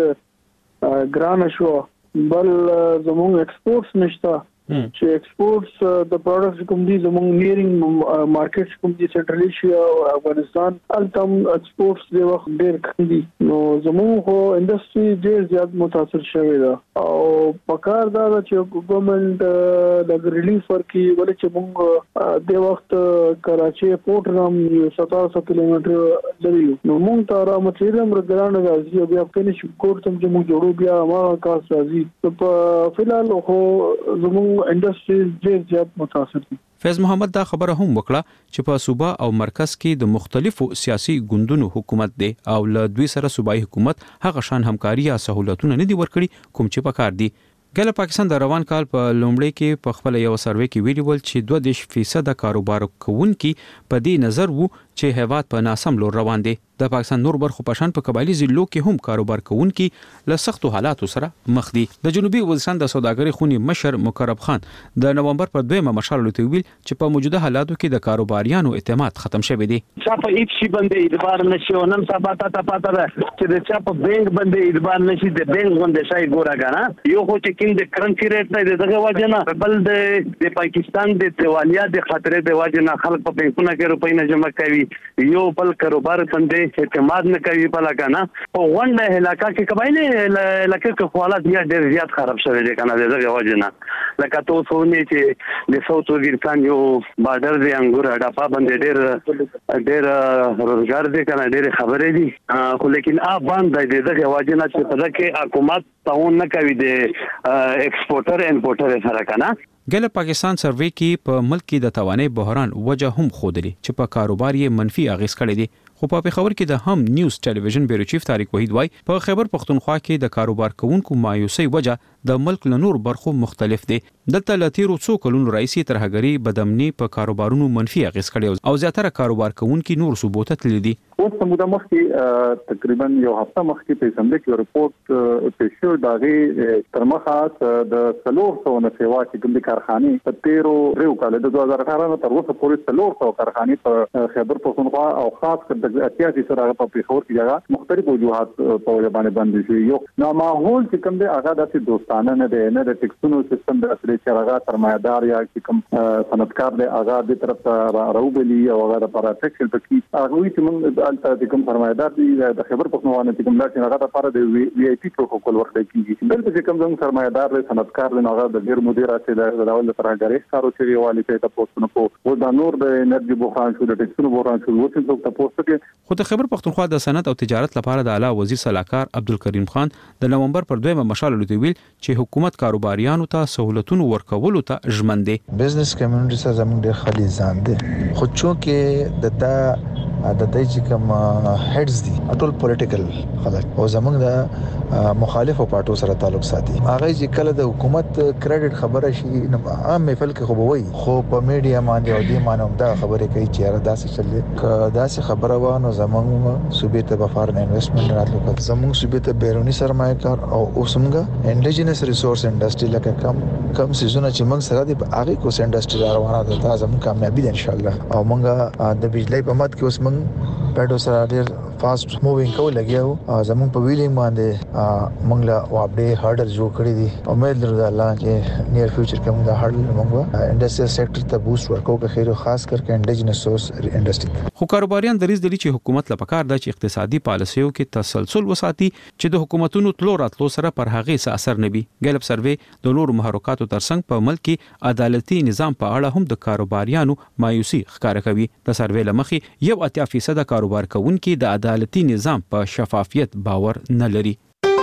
زیات ګران شو، بل زموږ ایکسپورټس نشته چې ایکسپورټس د پروډکټس کوم دي زموږ نیرینګ مارکیټس کوم دي سنټرل ایشیا او افغانستان التم ایکسپورټس د وخت ډیر کم دي. نو زموږ خو انډستری ډیر زیات متاثر شوی ده او پکار دا چې ګورنمنت د ریلیف ورکي ولې چې موږ د وخت کراچي پورټ نام ستاسو کیلومتر لري نو موږ ته را مچېرم رګران راځي بیا په نش کوټم چې موږ جوړو بیا ما کاس راځي په فلال خو زموږ انډستری ډیر زیات متاثر دي. فیض محمد دا خبره هم وکړه چې په صوبه او مرکز کې د مختلفو سیاسي ګوندونو حکومت دی او له دوی سره صوبایي حکومت هغه شان همکاري یا سہولتونه نه دي ورکړي کوم چې پکار دي. ګل پاکستان د روان کال په لومړی کې په خپل یو سروې کې ویلي چې دوه دیش فیصد کاروبار کوونکي په دې نظر وو چې هیواد په ناسم لور روان دي. د پاکستان نور برخو پشان په قبایلی ضلعو کې هم کاروبار کوونکي له سختو حالاتو سره مخ دي. د جنوبي وزیرستان د سوداګرۍ خونې مشر مقرب خان د نومبر پر دویمه مشال لته ویل چې په موجوده حالاتو کې د کاروباریانو اعتماد ختم شوی دی. چا په هیڅ شي باندې اعتبار نشي او نن سبا ته پاته ده چې د چا په بانک باندې اعتبار نشي د بانک باندې شای ګورا غانا یو خو چې کیند کرنسی ریټ نه دغه واجنه بل د پاکستان د دیوالیا د خطرې د واجنه خلک په بانکونو کې روپۍ نه جمع کوي یو بل کاروبار باندې اعتماد نه کوي په لګانا او غونډه علاقہ کې قبایلی علاقې کې حالات بیا ډېر زیات خراب شوی دي کنه دغه واجنه لکه تاسو ونه چې د ساوث وزیرستان یو بارډر دی انګور اډاپا باندې ډېر ډېر روزګار دي کنه ډېر خبرې دي خو لیکن ا باندې دغه واجنه چې په دغه حکومت تعاون نه کوي د ایکسپورټر انپورټر سره کنه. ګل پاکستان سروې کې په ملک کې د توانای بحران وجه هم خودري چې په کاروبار یې منفي اغیز کړی دی. خو په خبر کې د هم نیوز ټلویزیون بیرو چیف طارق وحید وای په خیبر پښتونخوا کې د کاروبار کوونکو مایوسۍ وجه د ملک له نور برخو مختلف دي. دلته لتیرو څو کلونو رئیسي ترهګری بدامني په کاروبارونو منفي اغیز کړی او زیاتره کاروبار کوونکو نور ثبوت تللی دي. اوس په موده مخکې تقریبا یو هفته مخکې په اسمبلی کې رپورت پیش شو داغي تر مخه د څلور سوه نه سیوا چې کوم کارخانې په تیرو ریو کال د دوه زره اته تر اوسه پورې څلور سوه کارخانې په خیبر پښتونخوا او خاص کر د اتیاسي سره په پیښور کې جگہ مختلف وجوهات په وجه باندې باندې شوی یو نو ماحول چې کوم دی هغه د دوستانه نه دی نه د ټیکسونو سیستم د اصلي چرغا سرمایدار یا کوم صنعتکار دی هغه د طرف راوبلی او هغه د پراټیکشن پکې هغه چې موږ د کوم سرمایدار دی د خبر پښتونخوا نه کوم لاس نه هغه لپاره د وی آی پی پروتوکول ورته کیږي بل چې کوم څنګه سرمایدار دی صنعتکار دی هغه د ډیر مدیرات د ډول ترهګری کارو چې یوالي ته تاسو نه کو و د نور د انرژي بحران شو د ټیکسونو بحران شو و چې تاسو کې خو د خبر پښتونخوا د صنعت او تجارت لپاره د اعلی وزیر صلاحکار عبدالکریم خان د نومبر پر دویمه مشال لته ویل چې حکومت کاروباریانو ته سہولتونو ورکولو ته ژمن دي. بزنس کمیونټي سره زموږ ډېر خالي ځان دي خو چونکه د تا د دې چې کوم هډز دي ټول پولیټیکل خلک او زموږ د مخالفو پارټو سره تعلق ساتي هغه چې کله د حکومت کریډټ خبره شي نو عام محفل کې خو وایي خو په میډیا باندې او دې مانوم دا خبره کوي چې را داسې چلې ک داسې خبره وانه زموږ صوبې ته په فارن انویسټمنټ راتلو کوي زموږ صوبې ته بیرونی سرمایه‌کار او اوسمګه انډیجنس ریسورس انډستری لکه کم کم سيزونه چې موږ سره د هغه کوس انډستری روانه ده زموږ کامیابی ده ان شاء الله او موږ د بجلی په مات کې اوس موږ پټو سره ډېر فاست مووینګ کول لګیاو زمون په ویلینګ باندې موږ لا اپډیټ هارډر جوړ کړی دي امید لرو الله چې نیر فیوچر کې موږ هارډر موږ انډستریال سېکټر ته بوست ورکو که خیر خاص کر کې انډیجنس سورس انډستری. خو کاروباریان دریز دي چې حکومت له پکار د اقتصادي پالیسیو کې تسلسل وساتي چې د حکومتونو تلو راتلو سره پر هغه څه اثر نه وي. ګلب سروې د نورو محرکاتو ترڅنګ په ملک کې عدالتي نظام په اړه هم د کاروباریانو مایوسي ښکاره کوي. د سروې لمخې یو اتیا فیصد کاروبار کوونکي د عدالتي نظام په شفافیت باور نه لري.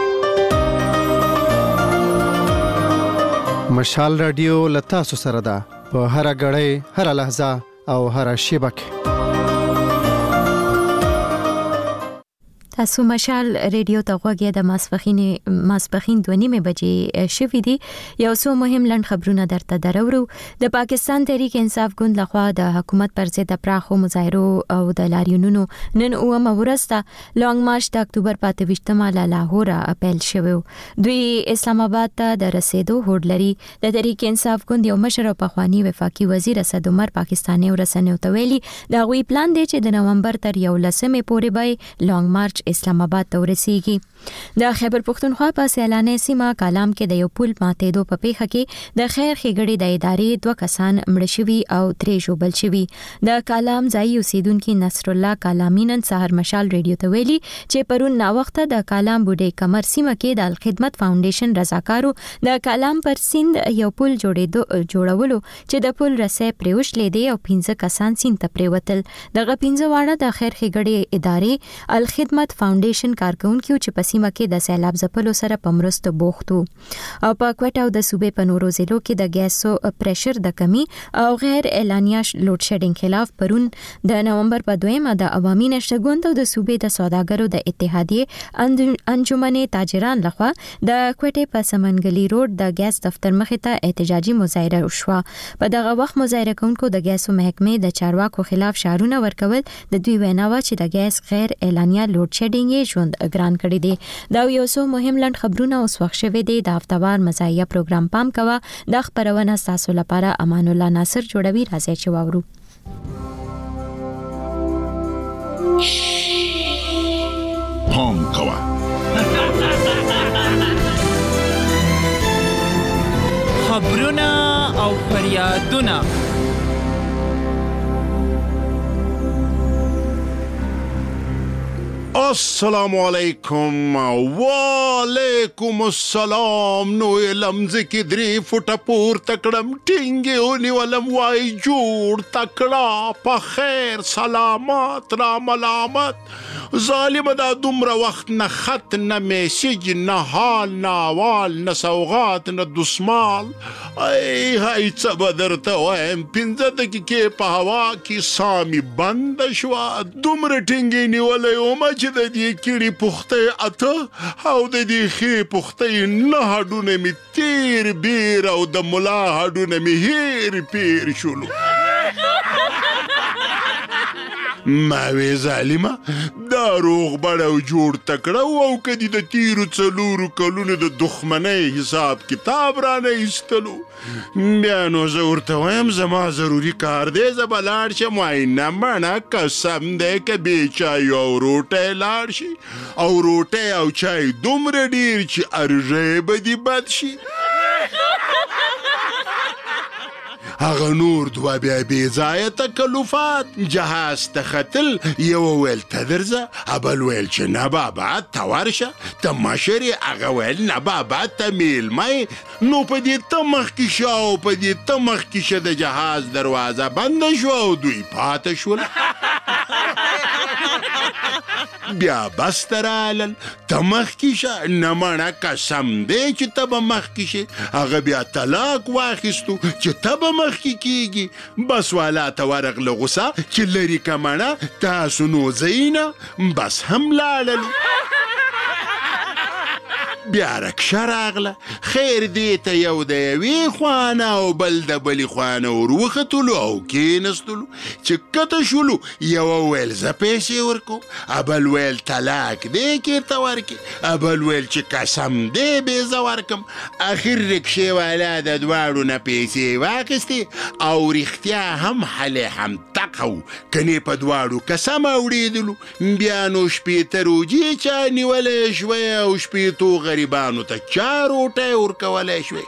مشال رادیو لتا سو سره ده په هر غړې هر لحظه او هر شیبه کې. تاسو مشال ریډیو ته غوږی د ماسپخین ماسپخین دوه نیمه بجې شوې دي. یو څو مهم لند خبرونه درته درورو. د پاکستان تحریک انصاف ګوند لخوا د حکومت پر ضد د پراخو مظاهرو او د لاریونونو نن اومه ورسته لانګ مارچ د اکتوبر په اته ویشتمه له لاهور اپیل شوی. دوی اسلام آباد ته د رسیدو هوډ لري. د تحریک انصاف ګوند یو مشر او پخوانی وفاقي وزیر اسد عمر پاکستاني ورسنیو ته ویلي دا غوي پلان دی چې د نومبر تر یو لسمه پورې به لانګ مارچ اسلام آباد ته ورسیږي. د خیبر پختونخوا په سیلانه سیمه کالام کې د یو پل ماتېدو په پیښه کې د خیر ښېګړې د ادارې دوه کسان مړ شوي او درې ژوبل شوي. د کالام ځایي اوسیدونکو نصر الله کالامی نن سهار مشال ریډیو ته ویلي چې پرون نا وخت د کالام بوډۍ کمر سیمه کې د الخدمت فاونډیشن رضاکارو د کالام پر سیند یو پل جوړېدو جوړولو چې د پل رسې پریوشلې دی او پنځه کسان سیند ته پریوتل. دغه پنځه واړه د خیر ښېګړې ادارې الخدمت فاونډیشن کارکونکو چې په سیمه کې د سیلاب ځپلو سره په مرسته بوختو. او په کوټه او د صوبې په نورو ضلعو کې د ګیسو پریشر د کمی او غیر اعلانیه لوډ شیډینګ خلاف پرون د نومبر په دویمه د عوامي نشته ګوند او د صوبې د سوداګرو د اتحادیې انجمن تاجران لخوا د کوټې په سمنګلی روډ د ګیس دفتر مخې ته احتجاجي مظاهره وشوه. په دغه وخت مظاهره کوونکو د ګیسو محکمې د چارواکو خلاف شعارونه ورکول. د دوی وینا و چې د ګیس غیر اعلانیه لوډ شیډینګ ژوند ګران کړی دی. دا یو څو مهم لند خبرونه اوس وخت شوه دي. د هفتوار مزایا پروګرام پام کوه. د خبرونه تاسو لپاره امان الله ناصر جوړوي. راځي چې واورو. پام کوه. خبرونه او فریادونه السلام علیکم وعلیکم السلام. نو لمز کی درې فټه پور تکړم ټینګه اونې ولم وای جوړ تکړه په خیر سلامات را ملامت ظالم دا دومره وخت نه خط نه میسج نه حال نه احوال نه سوغات نه دسمال. ای هاي څه بدرته وایم پنځه دقیقې په هوا کې سامي بند شو. دومره ټینګې نیولې ومه چې د دې کیړي پخته اته او د دې خې پخته نه هډونه می تیر بیر او د ملا هډونه می هیر پیر شولو. ما وی ظالمه دا روغ بړو جوړ تکړه او کدی د تیرو څلورو کلونو د دښمنۍ حساب کتاب را نه ایستلو. بیا نو زه ورته وایم زما ضروري کار دی زه به لاړ شم. وایي نه مړه قسم دی که بې چای او روټی لاړ شي او روټی او چای دومره ډېر چې ارژی به دې بد شي. هغه نور دوه بیا بې ځایه تکلفات جهاز ته ختل. یو ویل ته درځه ابل ویل چې نه بابا ته ورشه ته مشر یې هغه ویل نه بابا ته میلمه یې. نو په دې ته مخکې شه او په دې ته مخکې شه د جهاز دروازه بنده شوه او دوی پاته شول. بیا بس ته رالل ته مخکې شه نه مړه قسم دی چې ته به مخکې شې. هغه بیا طلاق واخیستو چې ته به مخکې کیږي. بس والا ته ورغله غوسه چې لري که مړه تاسو نو ځئ نه بس هم لاړلو. بیا رکشه راغله، خیر دې ته یو د یوې خوانه او بل د بلې خوانه ور وختلو او کېنستلو. چې کته شولو یوه ویل زه پیسې ورکوم، ابل ویل طلاق دې کېرته ورکې، ابل ویل چې قسم دې بې زه ورکم. اخر رکشې والا د دواړو نه پیسې واخیستې او رښتیا هم حلې هم تقه و، کنې په دواړو قسم اوړېدلو. بیا نو شپېته روجې چا نیولی شوی او شپېتو غریبانو ته چا روټۍ ورکولی شوی.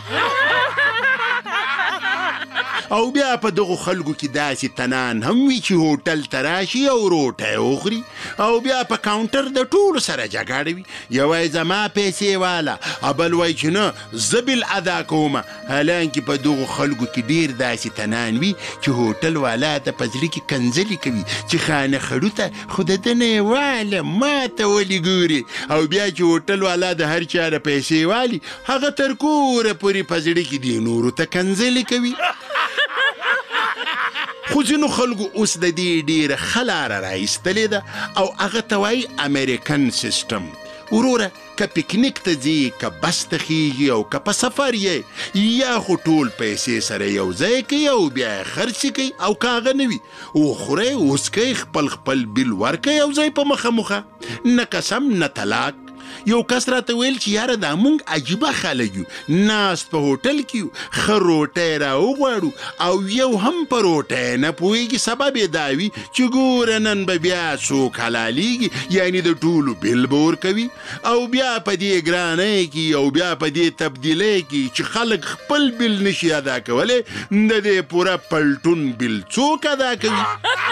او بیا په دغو خلکو کې داسې تنان هم وي چې هوټل ته راشي او روټۍ وخوري، او بیا په کاونټر د ټولو سره جګړه وي. یو وایي زما پیسې والا، بل وایي چې نه زه بل ادا کومه. حالانکې په دغو خلکو کې ډېر داسې تنان وي چې هوټل والا ته په زړه کې کنځلې کوي چې خانه خړو ته خو د ده نه یې واله ما ته ولې ګورې. او بیا چې هوټل والا د هر چا د پیسې والي، هغه تر کوره پورې په زړه کې دې نورو ته کنځلې کوي. خو ځینو خلکو اوس د دې ډېره ښه لاره راایستلې ده او هغه ته وایي امریکن سیسټم. وروره که پکنیک ته ځي، که بس ته خیږي او که په سفر یې، یا خو ټول پیسې سره یو ځای کوي او بیا یې خرڅې کوي، او که هغه نه وي وخورئ وڅکئ خپل خپل بیل ورکئ یو ځای په مخه مخه، نه قسم نه طلاق. یو کس راته ویل چې یاره دا مونږ عجیبه خلک یو، ناست په هوټل کې یو، ښه روټۍ راوغواړو او یو هم په روټۍ نه پوهېږي. سبب یې دا وي چې ګوره نن به بیا څوک حلالېږي، یعنې د ټولو بیل به ورکوي. او بیا په دې ګرانۍ کې او بیا په دې تبدیلۍ کې چې خلک خپل بیل نشي ادا کولی، د دې پوره پلټون بیل څوک ادا کوي؟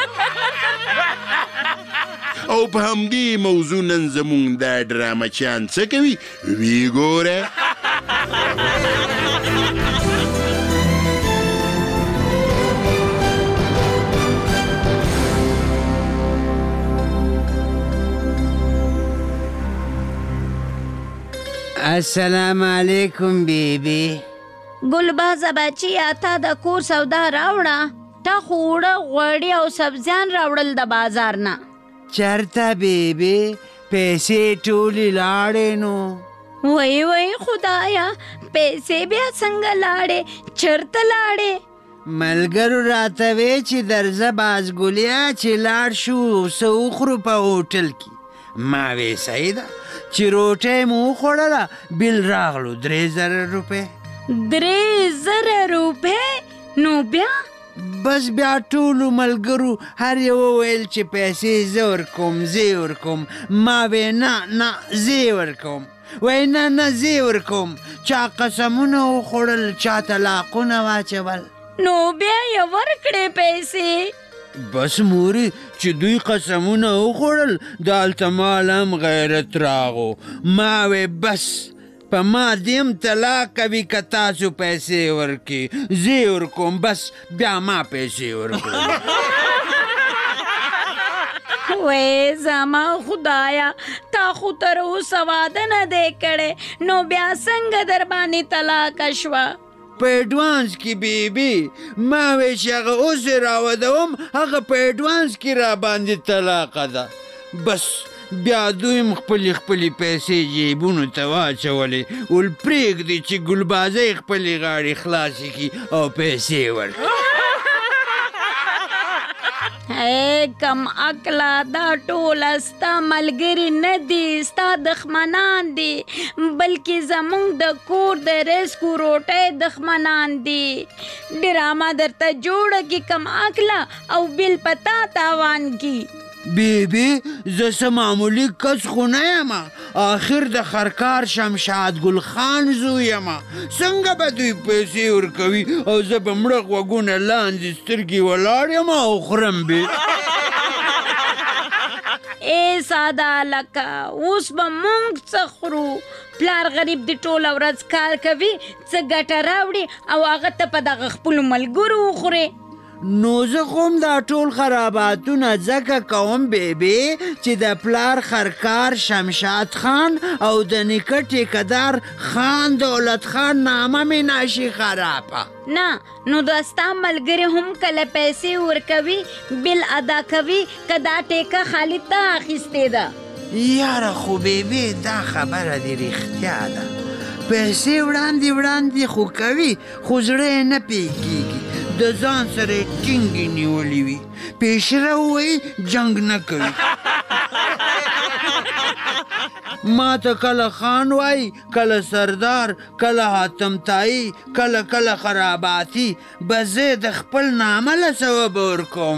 او په همدې موضوع نن زمونږ دا ډرامه چیان څه کوي وی ګوره. السلام علیکم بیبی. ګلبازه بچیا تا د کور سودا راوړه، تا خو اوړه غوړي او سبزیان راوړل د بازار نه. چرته بیبی پیسې ټولې لاړې نو؟ وای وای خدایا، پیسې بیا څنګه لاړې؟ چرته لاړې؟ ملګرو راته وی چې درځه بازګلیا چې لاړ شو څه وخورو په هوټل کې. ما وی صحیح ده چې روټۍ مو وخوړله، بیل راغلو درې زره روپۍ. درې زره روپۍ؟ نو بیا بس بیا ټولو ملګرو هر یو ویل چې پیسې زه ورکوم زه ورکوم. ما وی نه نه زه ورکوم. وی نه نه زه ورکوم. چا قسمونه وخوړل، چا طلاقونه واچول. نو بیا یې ورکړې پیسې؟ بس مورې چې دوی قسمونه وخوړل، دالته مال هم غیرت راغو. ما وی بس په ما دیم طلاق کوي که تاسو پیسې ورکړي، زه ورکوم. بس بیا ما پیسې ورکوم. وای زما خدایا، تا خو تر اوسه واده نه دی کړی، نو بیا څنګه در باندې طلاق شوه؟ په اډوانس کې بیبي. ما وی چې هغه اوس یې راودوم، هغه په اډوانس کې را باندې طلاقه ده. بس بیا دوی خپلې خپلې پیسې جیبونو ته واچولې، ول پرېږدي چې ګلبازۍ خپلې غاړې خلاصې کړي او پیسې ورکړي. اے کم عقله، دا ټوله ستا ملګري نه دي، ستا دښمنان دي، بلکې زمونږ د کور د رزق روټۍ دښمنان دي. ډرامه درته جوړه کړي کم عقله او بیل پتا تاوان کړي. بیبي زه څه معمولي کس خو نه یم، آخر د خرکار شمشاد ګل خان زوی یم. څنګه به دوی پیسې ورکوي او زه به مړه غوږونه لاندې سترګې ولاړ یم او خورم بې. ای ساده هلکه، اوس به مونږ څه خورو؟ پلار غریب د ټوله ورځ کار کوي، څه ګټه راوړي او هغه ته په دغه خپلو ملګرو وخورې. نو زه خو هم دا ټول خراباتونه ځکه کوم بیبي چې د پلار خرکار شمشاد خان او د نیکه ټیکهدار خان دولت خان نامه مې نشي خرابه. نه نو دا ستا ملګري هم کله پیسې ورکوي، بیل ادا کوي، که دا ټیکه خالد ته اخیستې ده؟ یاره خو بیبي دا خبره دې رښتیا ده، پیسې وړاندې وړاندې خو کوي خو زړه یې نه پیږي، د ځان سره یې ټینګې نیولې وي، پیشره ووایي جنګ نه کوي. ما ته کله خان وای، کله سردار، کله حاتم تایی، کله کله خراباتی، بس زه د خپل نامه له ثواب ورکوم.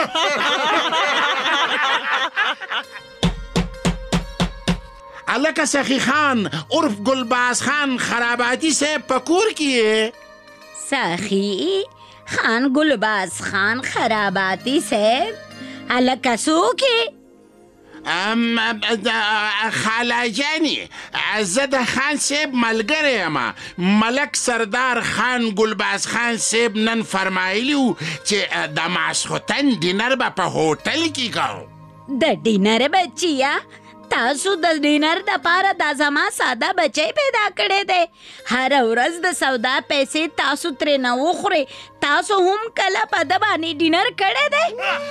الکه سخی خان عرف گلباز خان خراباتی صاحب په کور کې یې؟ سخی خان گلباز خان خراباتی صاحب الکه څوک یې؟ خاله جانې زه د خان صاحب ملګری یم. ملک سردار خان گلباز خان صاحب نن فرمایلی و چې د ماسخوتن ډینر به په هوټل کې کوو. د ډینر بچیا؟ تاسو د ډینر دپاره دا زما ساده بچی پیدا کړی دی. هره ورځ د سودا پیسې تاسو ترې نه وخورئ. تاسو هم کله په ده باندې ډینر کړی دی؟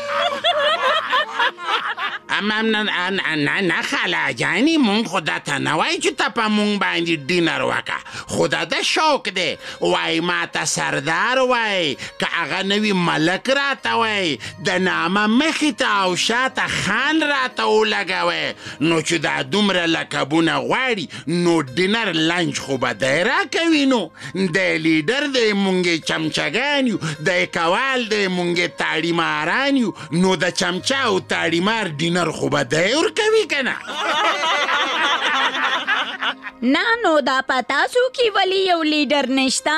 نه خاله جانې مونږ خو درته نه وایو چې ته په مونږ باندې ډینر وکړه، خو د ده شوق دی. وایي ما ته سردار وایي، که هغه نه وي ملک راته وایي، د نامه مخې ته او شاته خان راته ولګوئ. نو چې دا دومره لقبونه غواړي نو ډینر لنچ خو به دی راکوي. نو دی لیډر دی، مونږ چمچګان یو، دی کوال دی، مونږ تاړیماران یو. نو د چمچه او تاړیمار ډینر خو به دی ورکوي که نه؟ نه نو دا په تاسو کې ولې یو لیډر نشته؟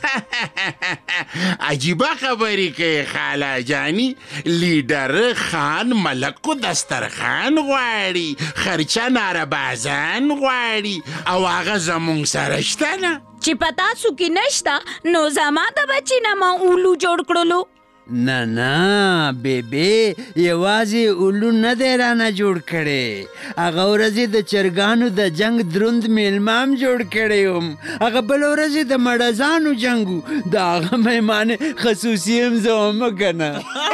عجیبه خبرې کوي خاله جانی. لیډر خان ملک کو دسترخان غواړي، خرچه ناربازان غواړي، او هغه زمونږ سره شته نه. چې په تاسو کې نشته نو زما د بچي نه ما اولو جوړ کړلو. نه نه بیبي یوازې اولو نه دی رانه جوړ کړی، هغه ورځې د چرګانو د جنگ دروند میلمام جوړ کړی وم، هغه بله ورځې د مړزانو جنګ و، د هغه مهمان خصوصي هم زه وم که نه.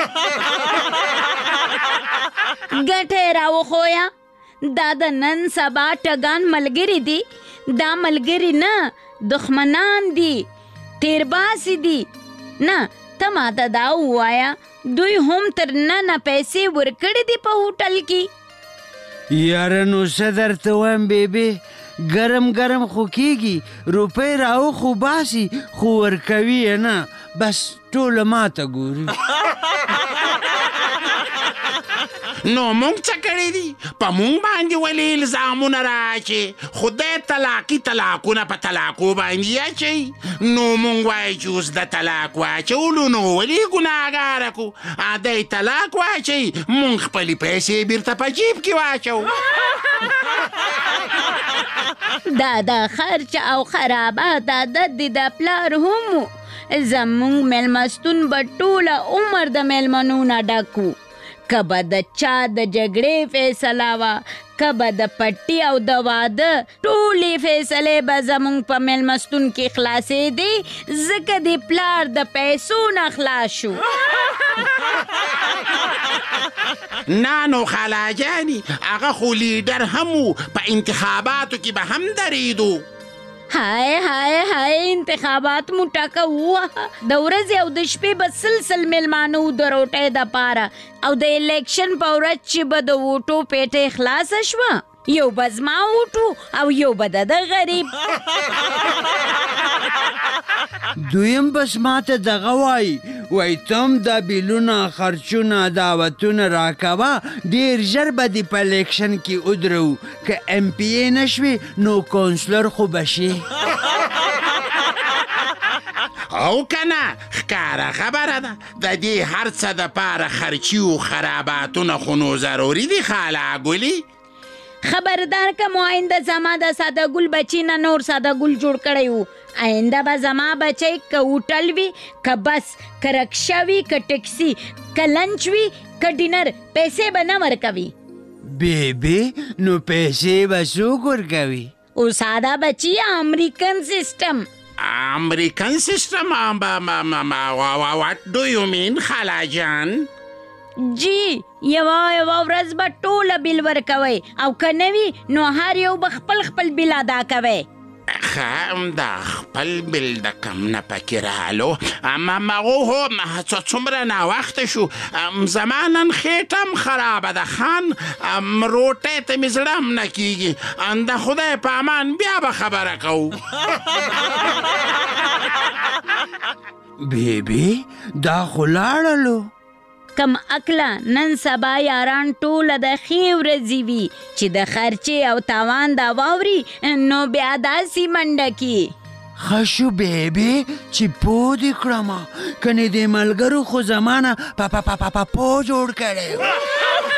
ګټه یې راوښویه، دا د نن سبا ټګان ملګري دي، دا ملګري نه دښمنان دي، تیرباسي دي. نه ته ماته دا ووایه دوی هم تر ننه پیسې ورکړې دي په هوټل کې؟ یاره نو څه درته وایم بیبي، ګرم ګرم خو کېږي، روپۍ راوخو باسي خو ورکوي یې نه، بس ټوله ماته ګوري. نو مونږ څه کړی دي؟ په مونږ باندې ولې الزامونه رااچې؟ خدای طلاقي طلاقونه په طلاقو باندې اچوي. نو مونږ وایو چې اوس د طلاق واچولو نو ولې ګناهګاره کړو؟ دی طلاق واچوي، مونږ خپلې پیسې بیرته په جیب کې واچو. دا د خرچ او خرابات عادت دی د پلار هم زمونږ میلمستون به ټوله عمر د میلمنو نه ډک و. که به د چا د جګړې فیصله وه، که به د پټي او د واده، ټولې فیصلې به زمونږ په میلمستون کې خلاصېدې، ځکه د پلار د پیسو نه خلاص شو. نه نو خاله جانې هغه خو لیډر هم و، په انتخاباتو کې به هم درېدو. هاي هاي هاي انتخابات مو ټاکه ووهه، د ورځې او د شپې به سلسل میلمانه و د روټۍ دپاره، او د الیکشن په ورځ چې به د ووټو پیټۍ خلاصه شوه، یو به زما ووټو او یو به د ده غریب. دویم بس ماته دغه وایي، وایي تم دا بیلونه خرچونه دعوتونه راکوه، ډېر ژر به دې په الیکشن کې ودرو، که ایم پی ای نه شوې نو کونسلر خو به شې. او کنه ښکاره خبره ده، د دې هر څه دپاره خرچي و خراباتونه خو نو ضروري دي خاله ګلي. خبردار که مو آینده زما د ساده ګل بچی نه نور ساده ګل جوړ کړی و. آینده به زما بچی که هوټل وي، که بس، که رکشه وي، که ټکسي، که لنچ وي، که ډینر، پیسې به نه ورکوي. بیبي نو پیسې به څوک ورکوي؟ او ساده بچی امریکن سیسټم. امریکن سیسټم؟ واټ ډو یو مین خاله جان؟ جی یوه یوه ورځ به ټوله بیل ورکوئ او که نه وي نو هر یو به خپل خپل بیل ادا کوئ. خام دا خپل بیل د کم نه پکې رالو مغو هو څومره ناوخته شو زما نن خېټه خرابه ده خان روټۍ ته مې زړه هم نه کېږي د خدای په امان بیا به خبره کوو. بیبي دا خو لاړلو. کم عقله نن سبا یاران ټوله د ښې ورځې وي چې د خرچې او تاوان دا واوري نو بیا داسې منډه کي. ښه شو بیبي چې پوه دې کړمه کنې دې ملګرو خو زمانه په په په په پو جوړ کړی.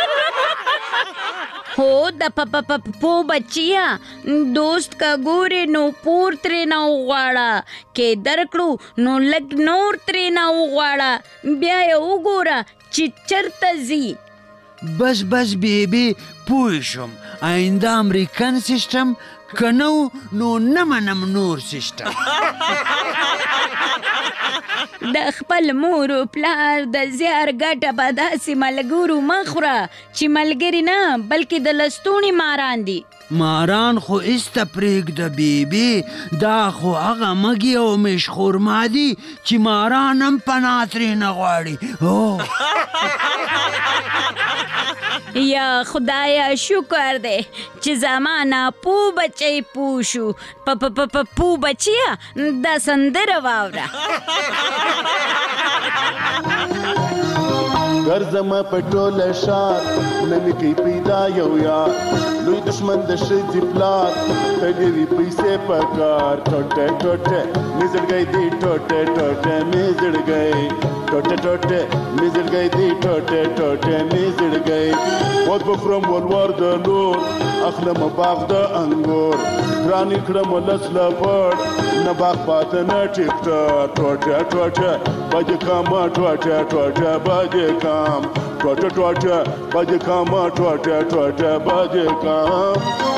هو د په په په پو بچیا دوست کا ګورې نو پور ترې نه وغواړه کې درکړو نو لږ نور ترې نه وغواړه بیا یې وګوره چې چرته ځي. بس بس بیبي پوه شم آینده امریکن سیسټم که نه نو نه منم نور سیسټم. د خپل مور و پلار د زیار ګټه به داسې ملګرو مه خوره چې ملګري نه بلکې د لستوڼي ماران دي. ماران خو ایسته پرېږده بیبي دا خو هغه مږي او مشخورما دي چې ماران هم پناه ترې نه غواړي. یا خدایا شکر دی چې زمانه پو بچی پو شو په په په پو بچیا دا سندره واوره. ګرځم په ټوله ښار نه مې کوي پیدا یو یار لوی دښمن د ښځې پلار تلې وي پیسې په کار ټوټه ټوټه مې زړګی دی ټوټه ټوټه مې زړګی ټوټه ټوټه مې زړګی دی ټوټه ټوټه مې زړګی وخت به خورم ولور د نور اخلم باغ د انګور ګرانې کړم لس لپړ نه باغ پاته نه ټیکټر ټوټه ټوټه بجې کاما ټوټه ټوټه بجې کام ټوټه ټوټه بجې کاما ټوټه ټوټه بجې کام.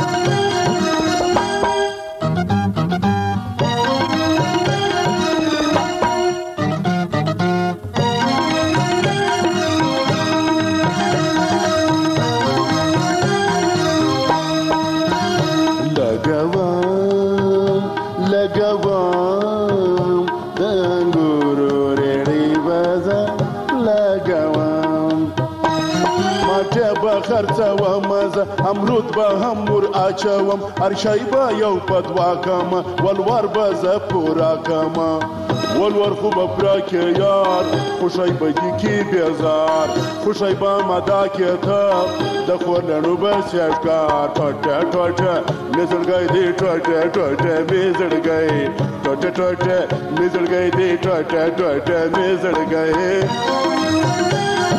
خرڅوم زه امرود به هم ور اچوم هر شی به یو په دوه کمه ولور به زه پوره کمه ولور خو به پوره کې یار خوشی به دي کې بیزار خوشی به مدا کې ته د خورلڼو به سیټکار ټوټه ټوټه مې زړګی دی ټوټه ټوټه مې زړګی ټوټه ټوټه مې زړګی دی ټوټه ټوټه مې زړګی.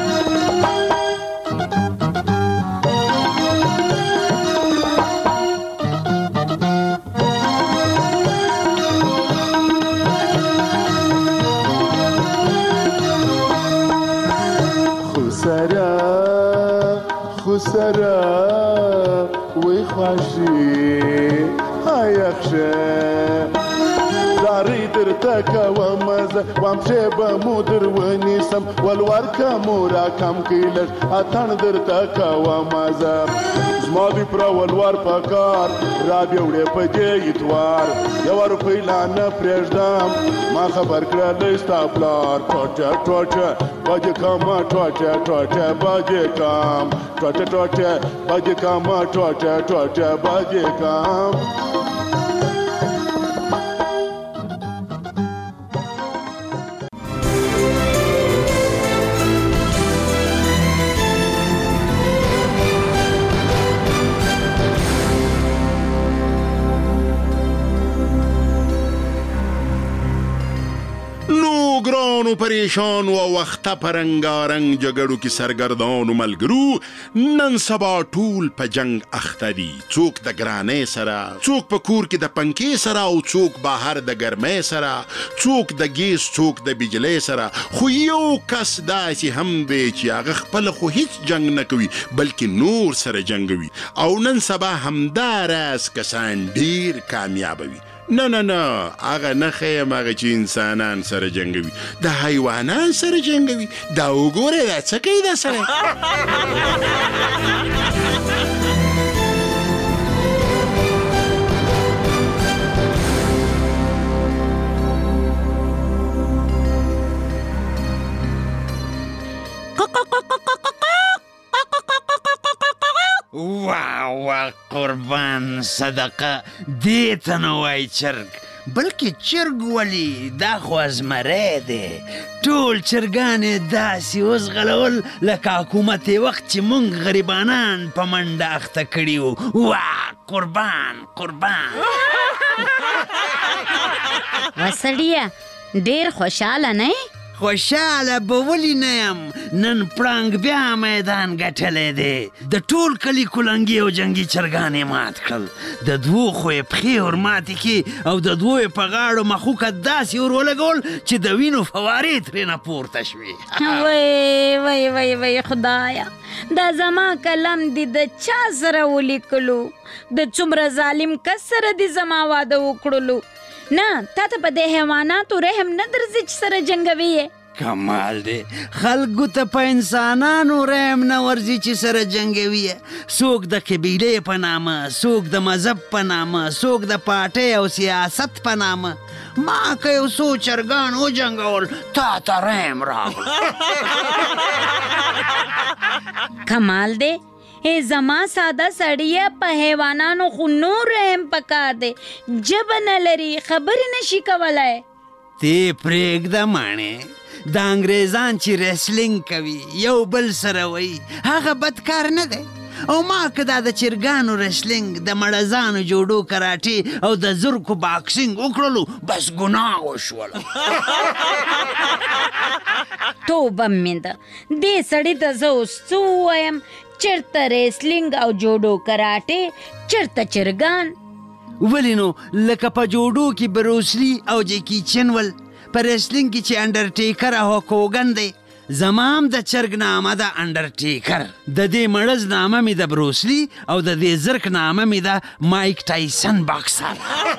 خسرا وی خوشی هایخشه زاری در تکوم زه وامشه به مدر ونیسم ولور کمورا کم کیلش اتن در تکوم زه زما دی پر ولور پکار را بیوړې په دې اتوار یو روپۍ لا نه پرېږدم ما خبر کړلی ستا پلار ټوټه ټوټه بجې کاما ټوټه ټوټه بجې کام ټوټه ټوټه بجې کاما ټوټه ټوټه بجې کام. ګرانو پریشانو او وخته په رنګارنګ جګړو کې سرګردانو ملګرو نن سبا ټول په جنگ اخته دي څوک د ګرانۍ سره څوک په کور کې د پنکې سره او څوک بهر د ګرمۍ سره څوک د ګیس څوک د بجلۍ سره خو یو کس داسې هم دی چې هغه خپله خو هیڅ جنگ نه کوي بلکې نور سره جنګوي او نن سبا همدا راز کسان ډیر کامیابه وي. نه نه نه هغه نه ښیم هغه چې انسانان سره جنګوي د حیوانان سره جنګوي دا وګوره دا څه کوي دا سره واه واه قربان صدقه دې ته نه وایي چرګ بلکې چرګ ولي دا خو ازمری دی ټول چرګان یې داسې وزغلول لکه حکومت یې وخت چې موږ غریبانان په منډه اخته کړي وو واه قربان قربان وسړیه ډېر خوشحاله نه یې خوشحاله به ولې نه یم نن پړانګ بیا میدان ګټلی دی د ټول کلي کلنګي او جنګي چرګان یې مات کړل د دوو خو یې پښې ور ماتې کړې او د دوو یې په غاړو مخوکه داسې ور ولګول چې د وینو فوارې ترېنه پورته شوې وای وای وای وای خدایا دا زما کلم دی د چا سره ولیکلو د څومره ظالم کس سره دی زما واده وکړلو نه تا ته په دې حیواناتو رحم نه درځي چې سره جنګوي یې کمال دی خلکو ته په انسانانو رحم نه ورځي چې سره جنګوي یې څوک د قبیلې په نامه څوک د مذهب په نامه څوک د پارټۍ او سیاست په نامه ما که یو څو چرګان وجنګول تا ته رحم راغل کمال دی ای زما ساده سړیه په حیوانانو خو نور رحم پکار دی ژبه نه لري خبرې نشي کولی تی پرېږده ماڼې د انګریزان چې ریسلینګ کوي یو بل سره وایي هغه بد کار نه دی او ما که دا د چرګانو ریسلینګ د مړزانو جوډو کراټې او د زرکو باکسینګ وکړلو بس ګناه وشول توبه مې ده دې سړي ته زه اوس څه ووایم چېرته ریسلینګ او جوډو کراټې چېرته چرګان ولې نو لکه په جوډو کې بروسلي او جیکی چن ول په ریسلینګ کې چې انډرټیکر او کوګن دی زما هم د چرګ نامه ده انډرټیکر د دې مړز نامه مې د بروسلي او د دې زرک نامه مې ده مایک ټایسن باکسر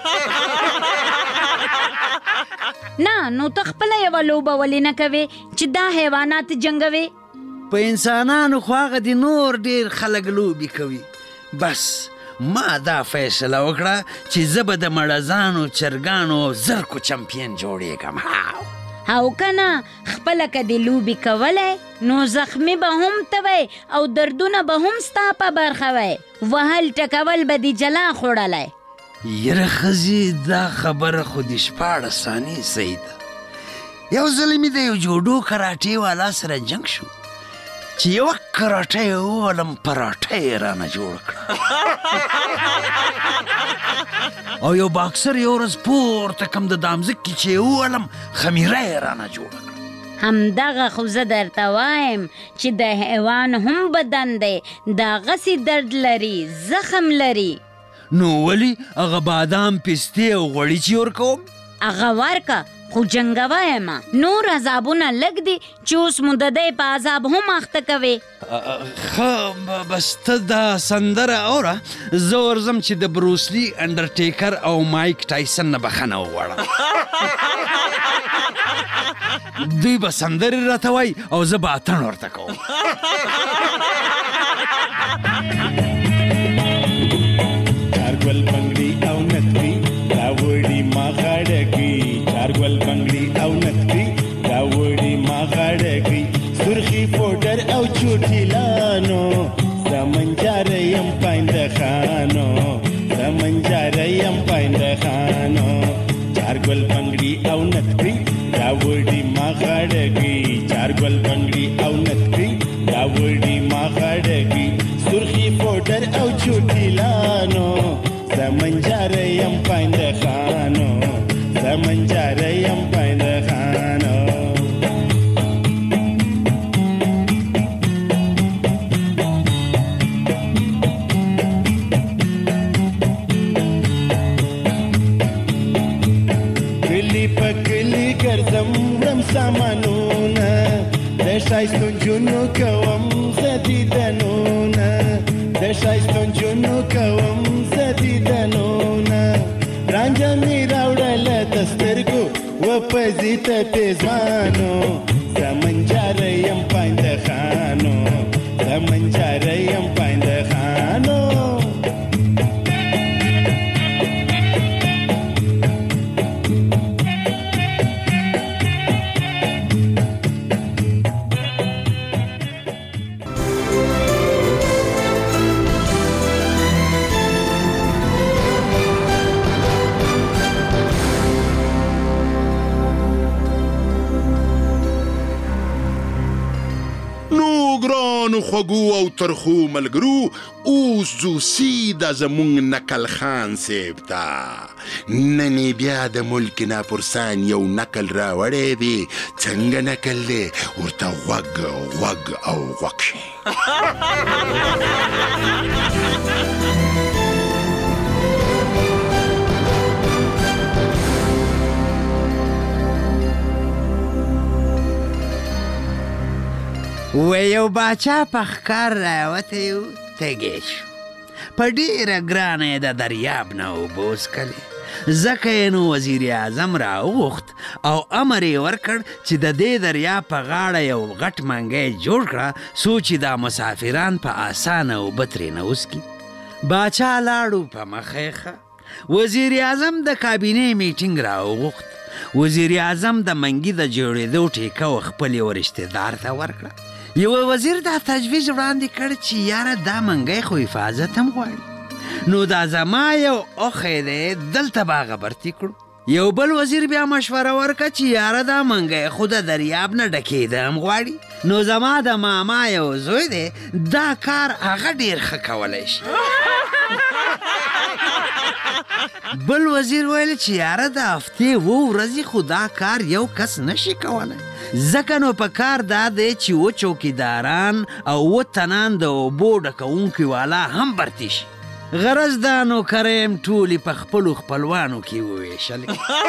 نه نو ته خپله یوه لوبه ولې نه کوې چې دا حیوانات جنګوې په انسانانو خو هغه د نور ډېر خلک لوبې کوي بس ما دا فیصله وکړه چې زه به د مړزانو چرګانو زرکو چمپین جوړېږم او که نه خپله که دې لوبې کولی نو زخمي به هم ته وی او دردونه به هم ستا په برخه وی وهل ټکول به دې جلا خوړلی یره ښځې دا خبره خو د شپاړس ثانیې صحیح ده یو ځل مې د یو جوډو کراټې والا سره جنګ شو چې یوه کراټه یې وولم پراټه یې رانه جوړ کړه او یو باکسر یو ورځ پورته کم د دامځکې چې یې وولم خمیره یې رانه جوړه کړه همدغه خو زه درته وایم چې د حیوان هم بدن دی دغسې درد لري زخم لري نو ولې هغه بادام پستې او غوړي چې ورکوم هغه ورکه خو جنګوه یم نور عذابونه لږ دي چې اوس مو د دی په عذاب هم اخته کوې ښه بس ته دا سندره اوره زه ورځم چې د بروسلي انډرټیکر او مایک ټایسن نه بخښنه وغواړم دوی به سندرې راته وایي او زه به اتڼ ورته کوم چارګل بنګړي او نتري راوړي ما غاړګي چارګل بنګړي او نتري راوړي ما غاړګي سرخي پوډر او چوټي لانو زمنجار يم پاند خانو زمنجار يم پاند خانو چارګل بنګړي او نتري راوړي ما غاړګي چارګل بنګړي او نتري راوړي ما غاړګي سرخي پوډر او چوټي لانو زمنجار يم پاند خانو زمنجار يم پاند خانو کلی پکلی ګرځم رم سامانونه د شایستون جنو کوم زدیدنونه د شایستون جنو کوم زدیدنونه را رانجه می راوړله د سترګو وپځي ته تیزانو زمنجاره یم پاینده خانو زمنجاره یم پاینده خانو ګرانو خوږو او ترخو ملګرو اوس ځو سیده زموږ نکل خان صاحب ته نن یې بیا د ملک ناپرسان یو نکل راوړی دی څنګه نکل دی ورته غوږ غوږ او غوږ شي و یو باچا په ښکار راوتی و تږی شو په ډېره ګرانه یې د دریاب نه اوبه وڅښلې ځکه یې نو وزیر اعظم راوغوښت او امر یې ورکړ چې د دې دریاب په غاړه یو غټ منګی جوړ کړه څو چې دا مسافران په اسانه اوبه ترېنه وڅښي باچا لاړو په مخه یې ښه وزیر اعظم د کابینې میټینګ راوغوښت وزیر اعظم د منګي د جوړېدو ټیکه و خپل یو رشتهدار ته ورکړه یو وزیر دا تجویز وړاندې کړ چې یاره دا منګی خو حفاظت هم غواړي نو دا زما یو اوښی دی دلته به هغه برتي کړو یو بل وزیر بیا مشوره ورکړه چې یاره دا منګی خو د دریاب نه ډکېده هم غواړي نو زما د ماما یو زوی دی دا کار هغه ډېر ښه کولی شي بل وزیر ویل چې یاره د هفتې اوه ورځې خو دا کار یو کس نشي کولی ځکه نو په کار دا دی چې اوه چوکیداران او اوه تنان د اوبو ډکوونکي والا هم برتي شي غرض دا نوکرۍ م ټولې په خپلو خپلوانو کې وویشلې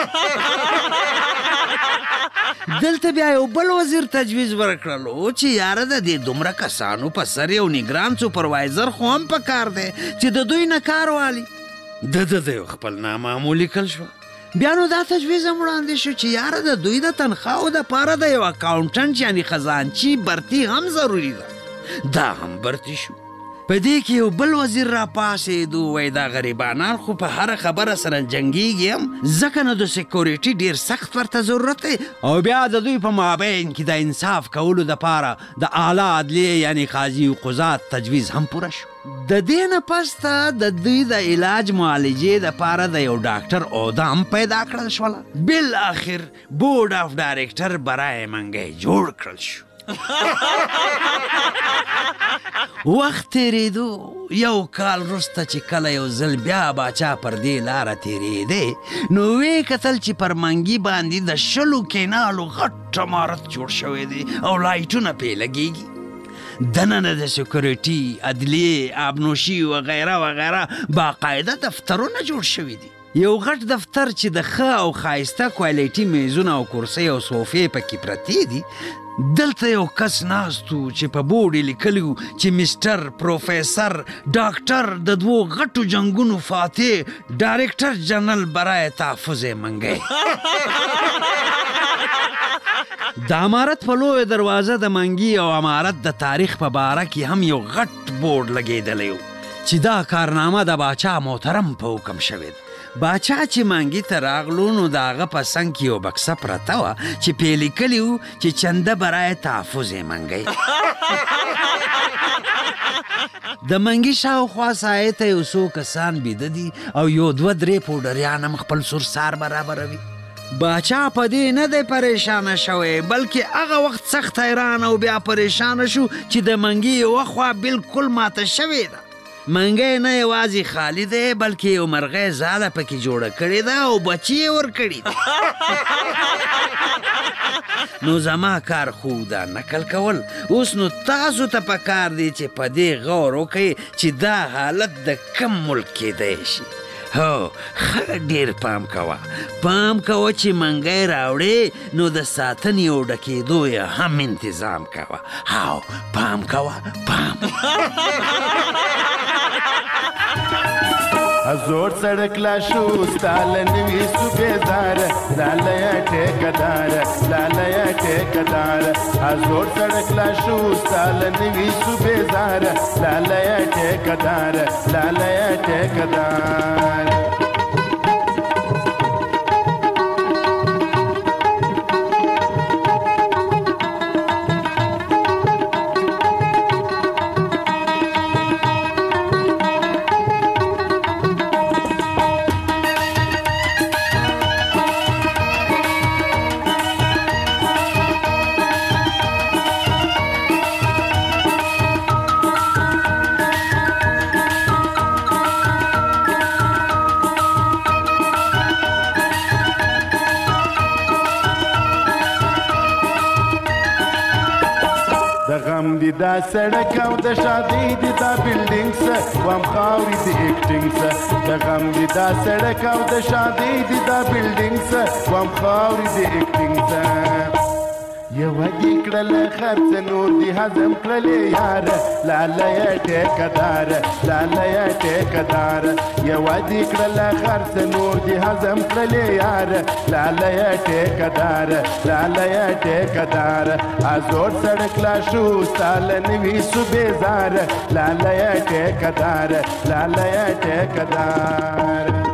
دلته بیا یو بل وزیر تجویز ورکړلو چې یاره د دې دومره کسانو په سر یو نګران سوپروایزر خو هم په کار دی چې د دوی نه کار والي د ده د یو خپل نامه هم ولیکل شوه بیا نو دا تجویز هم وړاندې شو چې یاره د دوی د تنخواو دپاره د یو اکاونټنټ یعنې خزانچي برتي هم ضروري ده دا هم برتي شو په دې کې یو بل وزیر راپاڅېدو وایي دا غریبانان خو په هره خبره سره جنګېږي هم ځکه نو د سیکورټي ډېر سخت ورته ضرورت دی او بیا د دوی په مابین کې د انصاف کولو دپاره د اعلی عدلیې یعنې قاضي و قضات تجویز هم پوره شو د دې نه پس ته د دوی د علاج معالجې دپاره د یو ډاکټر عهده هم پیدا کړل شوله بالاخر بورډ آف ډایرکټر برای منګی جوړ کړل شو وخت تیریدو یو کال وروسته چې کله یو ځل بیا باچا پر دې لاره تیریدی نو ویې کتل چې پر منګي باندې د شلو کینالو غټ عمارت جوړ شوی دی او لایټونه پې لګېږي دننه د سیکورټي عدلیې آبنوشي وغیره وغیره باقاعده دفترونه جوړ شوي دي یو غټ دفتر چې د ښه او ښایسته کوالټي میزونه او کرسۍ او صوفې پکې پرتې دي دلته یو کس ناست و چې په بورډ یې لیکلي و چې مسټر پروفیسر ډاکټر د دوو غټو جنګونو فاتح ډایرکټر جنرال برای تحفظ منګی د امارت په لویه دروازه د منګي او امارت د تاریخ په باره کې هم یو غټ بورډ لګېدلی و چې دا کارنامه د باچا محترم په حکم شوې ده باچا چې منګي ته راغلو نو د هغه په څنګ کې یو بکسه پرته وه چې پې لیکلي وو چې چنده برای تحفظ منګی د منګي شاوخوا سایې ته یو څو کسان بیده دي او یو دوه درې پوډریان هم خپل سرسار برابروي باچا په دې نه دی پریشانه شوی بلکې هغه وخت سخت حیران او بیا پریشانه شو چې د منګي یوه خوا بلکل ماته شوې ده منګی نه یوازې خالی دی بلکې یو مرغۍ زاله پکې جوړه کړې ده او بچي یې ورکړي دي نو زما کار خو دا نقل کول اوس نو تاسو ته پکار دی چې په دې غور وکئ چې دا حالت د کم ملک کیدی شي هو ښه ډېر پام کوه پام کوه چې منګی راوړې نو د ساتنې او ډکېدو یې هم انتظام کوه هاو پام کوه پام زور سړک لا شو ستاله نوي صوبېدار لاله ټیکدار لاله ټیکدار زور سړک لا شو ستاله نوي صوبېدار لاله ټیکدار لاله ټیکدار دا سړک او د شادي دي دا بلډینګز وام خاوري دي اکټینګز د غم دي دا سړک او د شادي دي دا بلډینګز وام خاوري دي اکټینګز یو دې کړل خرڅ نور دي هضم کړلې یار لاله ټیکدار لاله ټیکدار یو دې کړل خرڅ نور دي هضم کړلې یار لاله ټیکدار لاله ټیکدار ازور سړک لا شو ستال نوي صوبېزار لاله ټیکدار لاله ټیکدار